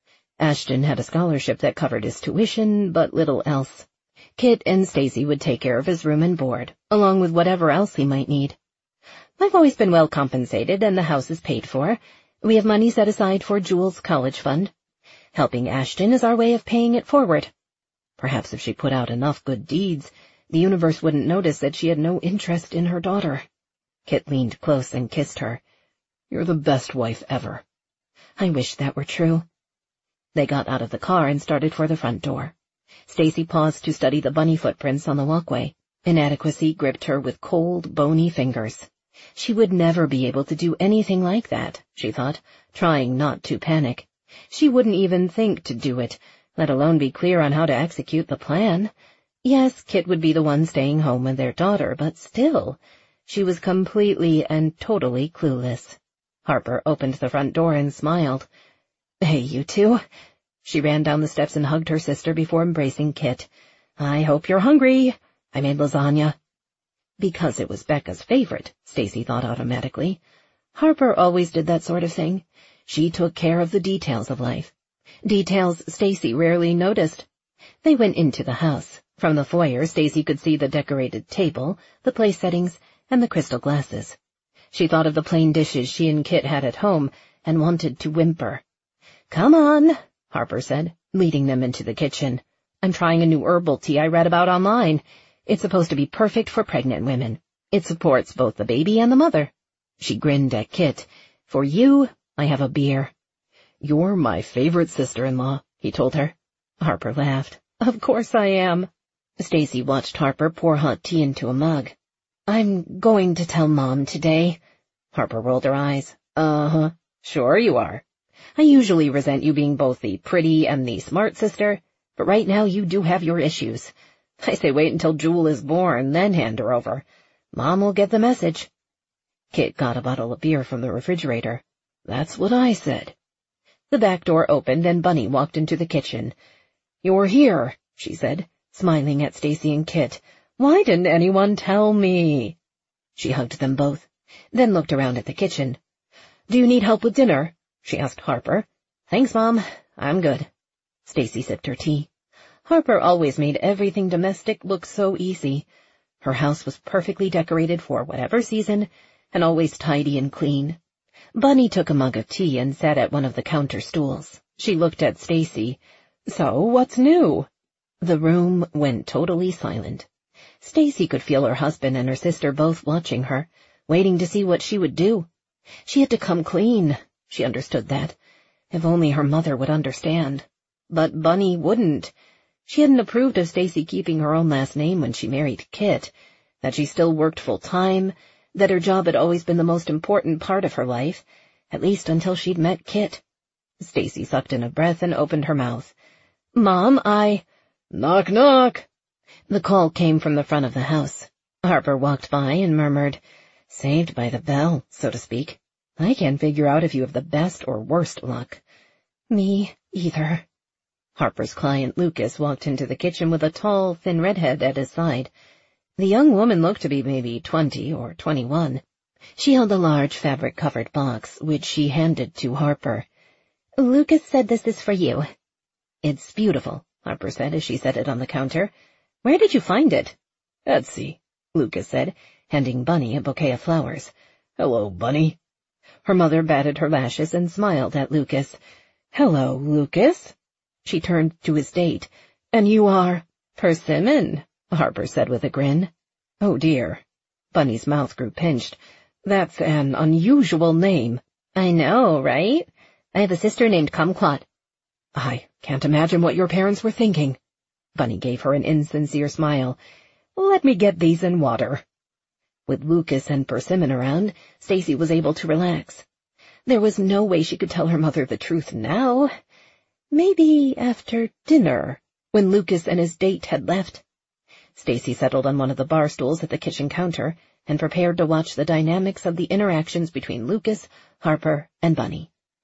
Speaker 2: Ashton had a scholarship that covered his tuition, but little else. Kit and Stacy would take care of his room and board, along with whatever else he might need. "I've always been well compensated, and the house is paid for. We have money set aside for Jewel's college fund. Helping Ashton is our way of paying it forward. Perhaps if she put out enough good deeds, the universe wouldn't notice that she had no interest in her daughter." Kit leaned close and kissed her.
Speaker 3: "You're the best wife ever."
Speaker 2: "I wish that were true." They got out of the car and started for the front door. Stacy paused to study the bunny footprints on the walkway. Inadequacy gripped her with cold, bony fingers. She would never be able to do anything like that, she thought, trying not to panic. She wouldn't even think to do it, let alone be clear on how to execute the plan. Yes, Kit would be the one staying home with their daughter, but still, she was completely and totally clueless. Harper opened the front door and smiled. "Hey, you two." She ran down the steps and hugged her sister before embracing Kit. "I hope you're hungry. I made lasagna." Because it was Becca's favorite, Stacy thought automatically. Harper always did that sort of thing. She took care of the details of life. Details Stacy rarely noticed. They went into the house. From the foyer, Stacy could see the decorated table, the place settings, and the crystal glasses. She thought of the plain dishes she and Kit had at home and wanted to whimper. "Come on," Harper said, leading them into the kitchen. "I'm trying a new herbal tea I read about online. It's supposed to be perfect for pregnant women. It supports both the baby and the mother." She grinned at Kit. "For you, I have a beer."
Speaker 3: "You're my favorite sister-in-law," he told her.
Speaker 2: Harper laughed. "Of course I am." Stacy watched Harper pour hot tea into a mug. "I'm going to tell Mom today." Harper rolled her eyes. "Uh-huh. Sure you are. I usually resent you being both the pretty and the smart sister, but right now you do have your issues. I say wait until Jewel is born, then hand her over. Mom will get the message." Kit got a bottle of beer from the refrigerator.
Speaker 3: "That's what I said."
Speaker 2: The back door opened and Bunny walked into the kitchen. "You're here," she said, smiling at Stacy and Kit. "Why didn't anyone tell me?" She hugged them both, then looked around at the kitchen. "Do you need help with dinner?" she asked Harper. "Thanks, Mom. I'm good." Stacy sipped her tea. Harper always made everything domestic look so easy. Her house was perfectly decorated for whatever season, and always tidy and clean. Bunny took a mug of tea and sat at one of the counter stools. She looked at Stacy. "So, what's new?" The room went totally silent. Stacy could feel her husband and her sister both watching her, waiting to see what she would do. She had to come clean. She understood that. If only her mother would understand. But Bunny wouldn't. She hadn't approved of Stacy keeping her own last name when she married Kit, that she still worked full-time, that her job had always been the most important part of her life, at least until she'd met Kit. Stacy sucked in a breath and opened her mouth. "Mom, I—"
Speaker 3: "Knock, knock."
Speaker 2: The call came from the front of the house. Harper walked by and murmured, "Saved by the bell, so to speak. I can't figure out if you have the best or worst luck." "Me either." Harper's client Lucas walked into the kitchen with a tall, thin redhead at his side. The young woman looked to be maybe twenty or twenty-one. She held a large fabric-covered box, which she handed to Harper. "Lucas said this is for you." "It's beautiful," Harper said as she set it on the counter. "Where did you find it?"
Speaker 3: "Etsy,"
Speaker 2: Lucas said, handing Bunny a bouquet of flowers.
Speaker 3: "Hello, Bunny."
Speaker 2: Her mother batted her lashes and smiled at Lucas. "Hello, Lucas." She turned to his date. "And you are—" "Persimmon," Harper said with a grin. "Oh, dear." Bunny's mouth grew pinched. "That's an unusual name." "I know, right? I have a sister named Kumquat." "I can't imagine what your parents were thinking." Bunny gave her an insincere smile. "Let me get these in water." With Lucas and Persimmon around, Stacy was able to relax. There was no way she could tell her mother the truth now. Maybe after dinner, when Lucas and his date had left. Stacy settled on one of the bar stools at the kitchen counter and prepared to watch the dynamics of the interactions between Lucas, Harper, and Bunny.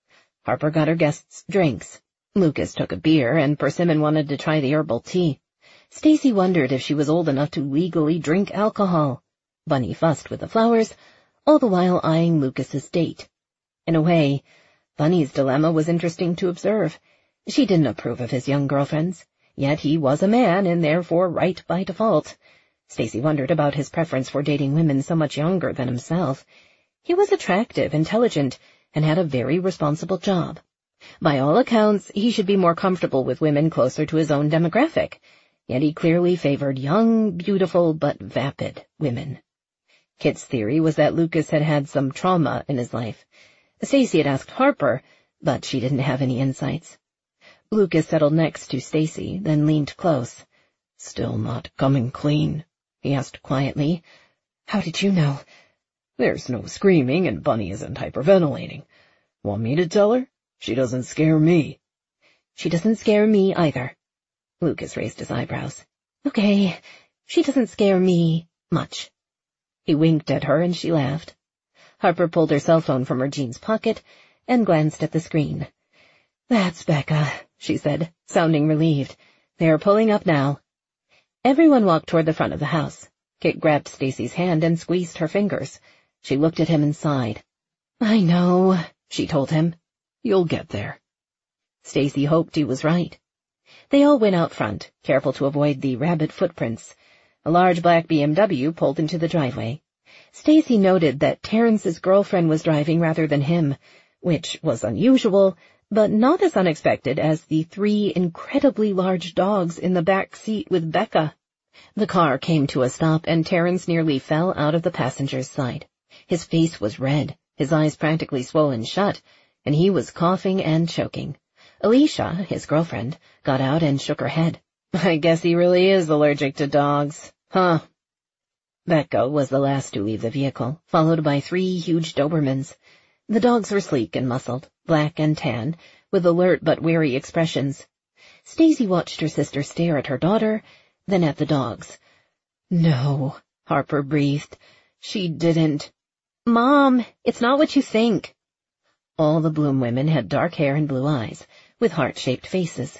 Speaker 2: Harper got her guests drinks. Lucas took a beer, and Persimmon wanted to try the herbal tea. Stacy wondered if she was old enough to legally drink alcohol. Bunny fussed with the flowers, all the while eyeing Lucas's date. In a way, Bunny's dilemma was interesting to observe. She didn't approve of his young girlfriends, yet he was a man and therefore right by default. Stacy wondered about his preference for dating women so much younger than himself. He was attractive, intelligent, and had a very responsible job. By all accounts, he should be more comfortable with women closer to his own demographic, yet he clearly favored young, beautiful, but vapid women. Kit's theory was that Lucas had had some trauma in his life. Stacy had asked Harper, but she didn't have any insights. Lucas settled next to Stacy, then leaned close. "Still not coming clean?" he asked quietly. "How did you know?" "There's no screaming, and Bunny isn't hyperventilating. Want me to tell her? She doesn't scare me." "She doesn't scare me either." Lucas raised his eyebrows. "Okay, she doesn't scare me much." He winked at her, and she laughed. Harper pulled her cell phone from her jeans pocket and glanced at the screen. "That's Becca," she said, sounding relieved. "They're pulling up now." Everyone walked toward the front of the house. Kit grabbed Stacy's hand and squeezed her fingers. She looked at him and sighed. "I know," she told him. "You'll get there." Stacy hoped he was right. They all went out front, careful to avoid the rabbit footprints. A large black B M W pulled into the driveway. Stacy noted that Terrence's girlfriend was driving rather than him, which was unusual, but not as unexpected as the three incredibly large dogs in the back seat with Becca. The car came to a stop, and Terrence nearly fell out of the passenger's side. His face was red, his eyes practically swollen shut, and he was coughing and choking. Alicia, his girlfriend, got out and shook her head. "I guess he really is allergic to dogs, huh?" Becca was the last to leave the vehicle, followed by three huge Dobermans. The dogs were sleek and muscled, black and tan, with alert but wary expressions. Stacy watched her sister stare at her daughter, then at the dogs. "No," Harper breathed. "She didn't." "Mom, it's not what you think." All the Bloom women had dark hair and blue eyes, with heart-shaped faces.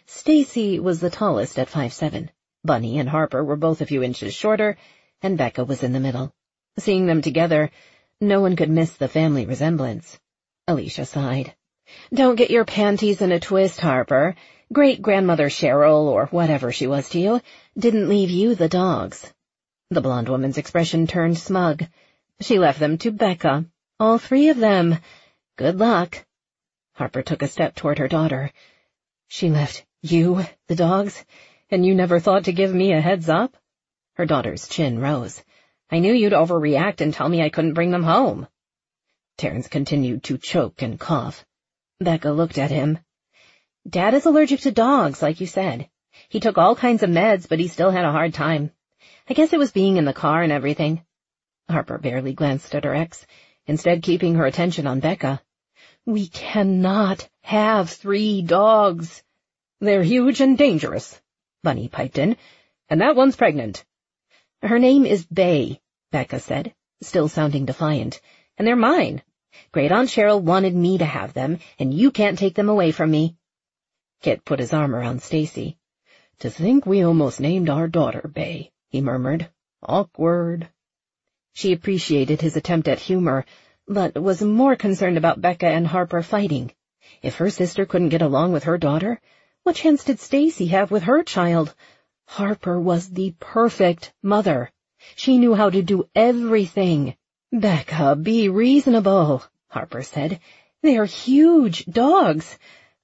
Speaker 2: Stacy was the tallest at five seven. Bunny and Harper were both a few inches shorter, and Becca was in the middle. Seeing them together, no one could miss the family resemblance. Alicia sighed. "Don't get your panties in a twist, Harper. Great-grandmother Cheryl, or whatever she was to you, didn't leave you the dogs." The blonde woman's expression turned smug. "She left them to Becca. All three of them. Good luck." Harper took a step toward her daughter. "She left you the dogs, and you never thought to give me a heads up?" Her daughter's chin rose. "I knew you'd overreact and tell me I couldn't bring them home." Terrence continued to choke and cough. Becca looked at him. "Dad is allergic to dogs, like you said. He took all kinds of meds, but he still had a hard time. I guess it was being in the car and everything." Harper barely glanced at her ex, instead keeping her attention on Becca. "We cannot have three dogs." "They're huge and dangerous," Bunny piped in, "and that one's pregnant." "Her name is Bay," Becca said, still sounding defiant, "and they're mine. Great-Aunt Cheryl wanted me to have them, and you can't take them away from me." Kit put his arm around Stacy. "To think we almost named our daughter Bay," he murmured. "Awkward." She appreciated his attempt at humor, but was more concerned about Becca and Harper fighting. If her sister couldn't get along with her daughter, what chance did Stacy have with her child? Harper was the perfect mother. She knew how to do everything. "Becca, be reasonable," Harper said. "They're huge dogs.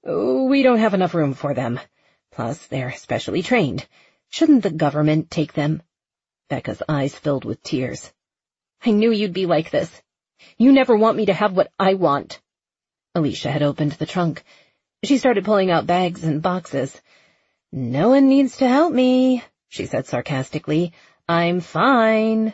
Speaker 2: We don't have enough room for them. Plus, they're specially trained. Shouldn't the government take them?" Becca's eyes filled with tears. "I knew you'd be like this. You never want me to have what I want." Alicia had opened the trunk. She started pulling out bags and boxes. "No one needs to help me," she said sarcastically. "I'm fine."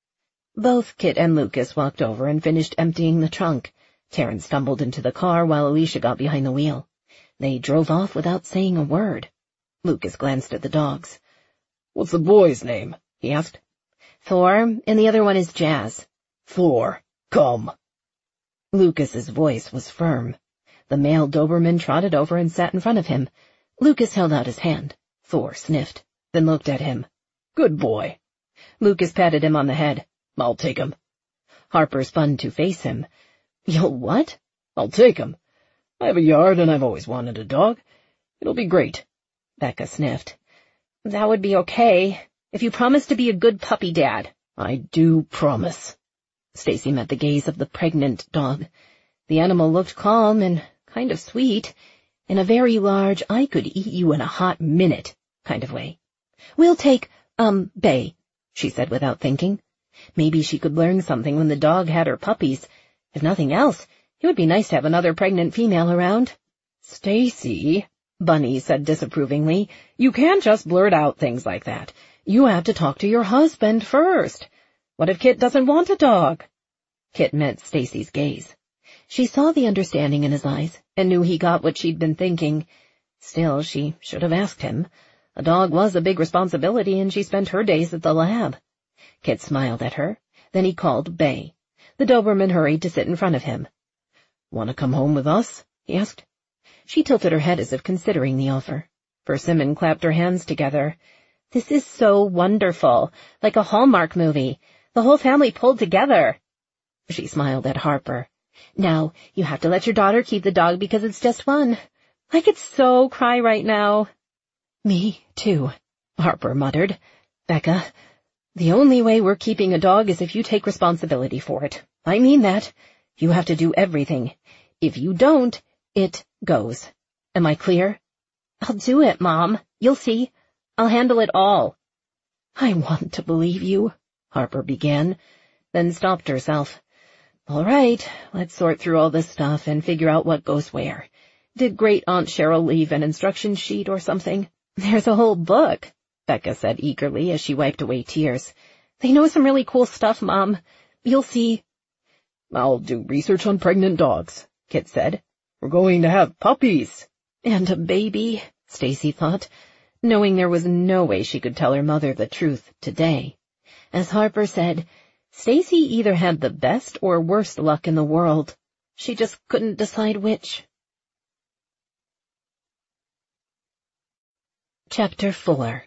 Speaker 2: Both Kit and Lucas walked over and finished emptying the trunk. Terrence stumbled into the car while Alicia got behind the wheel. They drove off without saying a word. Lucas glanced at the dogs. "What's the boy's name?" he asked. "Thor, and the other one is Jazz." "Thor, come." Lucas's voice was firm. The male Doberman trotted over and sat in front of him. Lucas held out his hand. Thor sniffed, then looked at him.
Speaker 3: Good boy.
Speaker 2: Lucas patted him on the head.
Speaker 3: I'll take him.
Speaker 2: Harper spun to face him. You'll what?
Speaker 3: I'll take him. I have a yard and I've always wanted a dog. It'll be great.
Speaker 2: Becca sniffed. That would be okay, if you promise to be a good puppy dad.
Speaker 3: I do promise.
Speaker 2: Stacy met the gaze of the pregnant dog. The animal looked calm and kind of sweet, in a very large, I could eat you in a hot minute kind of way. We'll take, um, Bay, she said without thinking. Maybe she could learn something when the dog had her puppies. If nothing else, it would be nice to have another pregnant female around.
Speaker 3: Stacy, Bunny said disapprovingly, you can't just blurt out things like that. You have to talk to your husband first. What if Kit doesn't want a dog?
Speaker 2: Kit met Stacy's gaze. She saw the understanding in his eyes and knew he got what she'd been thinking. Still, she should have asked him. A dog was a big responsibility, and she spent her days at the lab. Kit smiled at her. Then he called Bay. The Doberman hurried to sit in front of him.
Speaker 3: Want to come home with us? He asked.
Speaker 2: She tilted her head as if considering the offer. Persimmon clapped her hands together. This is so wonderful, like a Hallmark movie. The whole family pulled together. She smiled at Harper. Now, you have to let your daughter keep the dog because it's just fun. I could so cry right now.
Speaker 3: Me, too, Harper muttered.
Speaker 2: Becca, the only way we're keeping a dog is if you take responsibility for it. I mean that. You have to do everything. If you don't, it goes. Am I clear? I'll do it, Mom. You'll see. I'll handle it all.
Speaker 3: I want to believe you, Harper began, then stopped herself.
Speaker 2: All right, let's sort through all this stuff and figure out what goes where. Did Great Aunt Cheryl leave an instruction sheet or something? There's a whole book, Becca said eagerly as she wiped away tears. They know some really cool stuff, Mom. You'll see.
Speaker 3: I'll do research on pregnant dogs, Kit said. We're going to have puppies.
Speaker 2: And a baby, Stacy thought, knowing there was no way she could tell her mother the truth today. As Harper said, Stacy either had the best or worst luck in the world. She just couldn't decide which. Chapter four.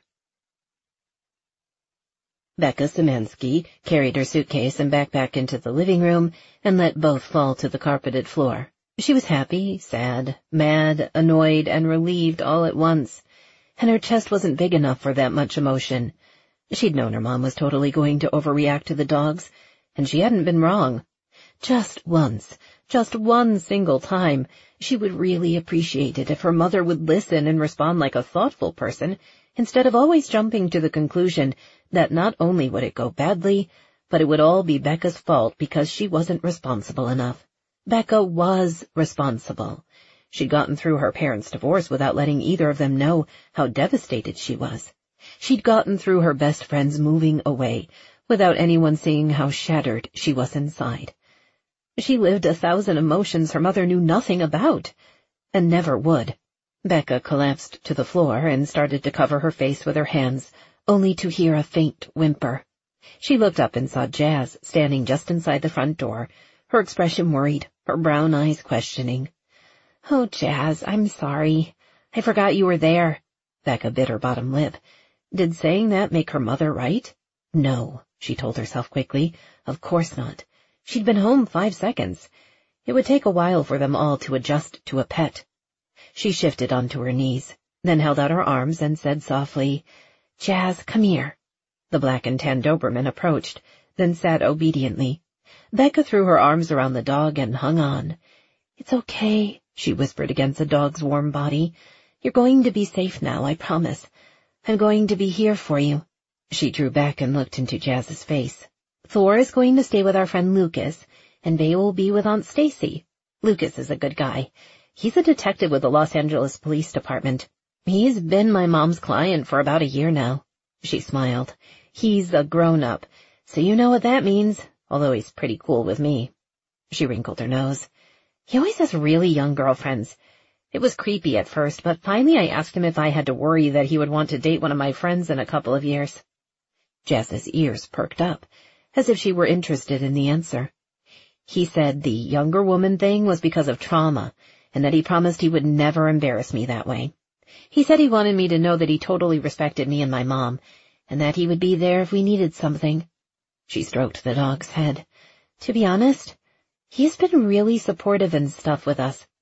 Speaker 2: Becca Szymanski carried her suitcase and backpack into the living room and let both fall to the carpeted floor. She was happy, sad, mad, annoyed, and relieved all at once, and her chest wasn't big enough for that much emotion. She'd known her mom was totally going to overreact to the dogs, and she hadn't been wrong. Just once, just one single time, she would really appreciate it if her mother would listen and respond like a thoughtful person, instead of always jumping to the conclusion that not only would it go badly, but it would all be Becca's fault because she wasn't responsible enough. Becca was responsible. She'd gotten through her parents' divorce without letting either of them know how devastated she was. She'd gotten through her best friends moving away without anyone seeing how shattered she was inside. She lived a thousand emotions her mother knew nothing about, and never would. Becca collapsed to the floor and started to cover her face with her hands, only to hear a faint whimper. She looked up and saw Jazz standing just inside the front door, her expression worried, her brown eyes questioning. "Oh, Jazz, I'm sorry. I forgot you were there." Becca bit her bottom lip. Did saying that make her mother right? No, she told herself quickly. Of course not. She'd been home five seconds. It would take a while for them all to adjust to a pet. She shifted onto her knees, then held out her arms and said softly, "Jazz, come here." The black and tan Doberman approached, then sat obediently. Becca threw her arms around the dog and hung on. "It's okay," she whispered against the dog's warm body. "You're going to be safe now, I promise. I'm going to be here for you." She drew back and looked into Jazz's face. "Thor is going to stay with our friend Lucas, and Bay will be with Aunt Stacy. Lucas is a good guy. He's a detective with the Los Angeles Police Department. He's been my mom's client for about a year now." She smiled. "He's a grown-up, so you know what that means, although he's pretty cool with me." She wrinkled her nose. "He always has really young girlfriends. It was creepy at first, but finally I asked him if I had to worry that he would want to date one of my friends in a couple of years." Jazz's ears perked up, as if she were interested in the answer. "He said the younger woman thing was because of trauma, and that he promised he would never embarrass me that way. He said he wanted me to know that he totally respected me and my mom, and that he would be there if we needed something. She stroked the dog's head. To be honest, he's been really supportive and stuff with us.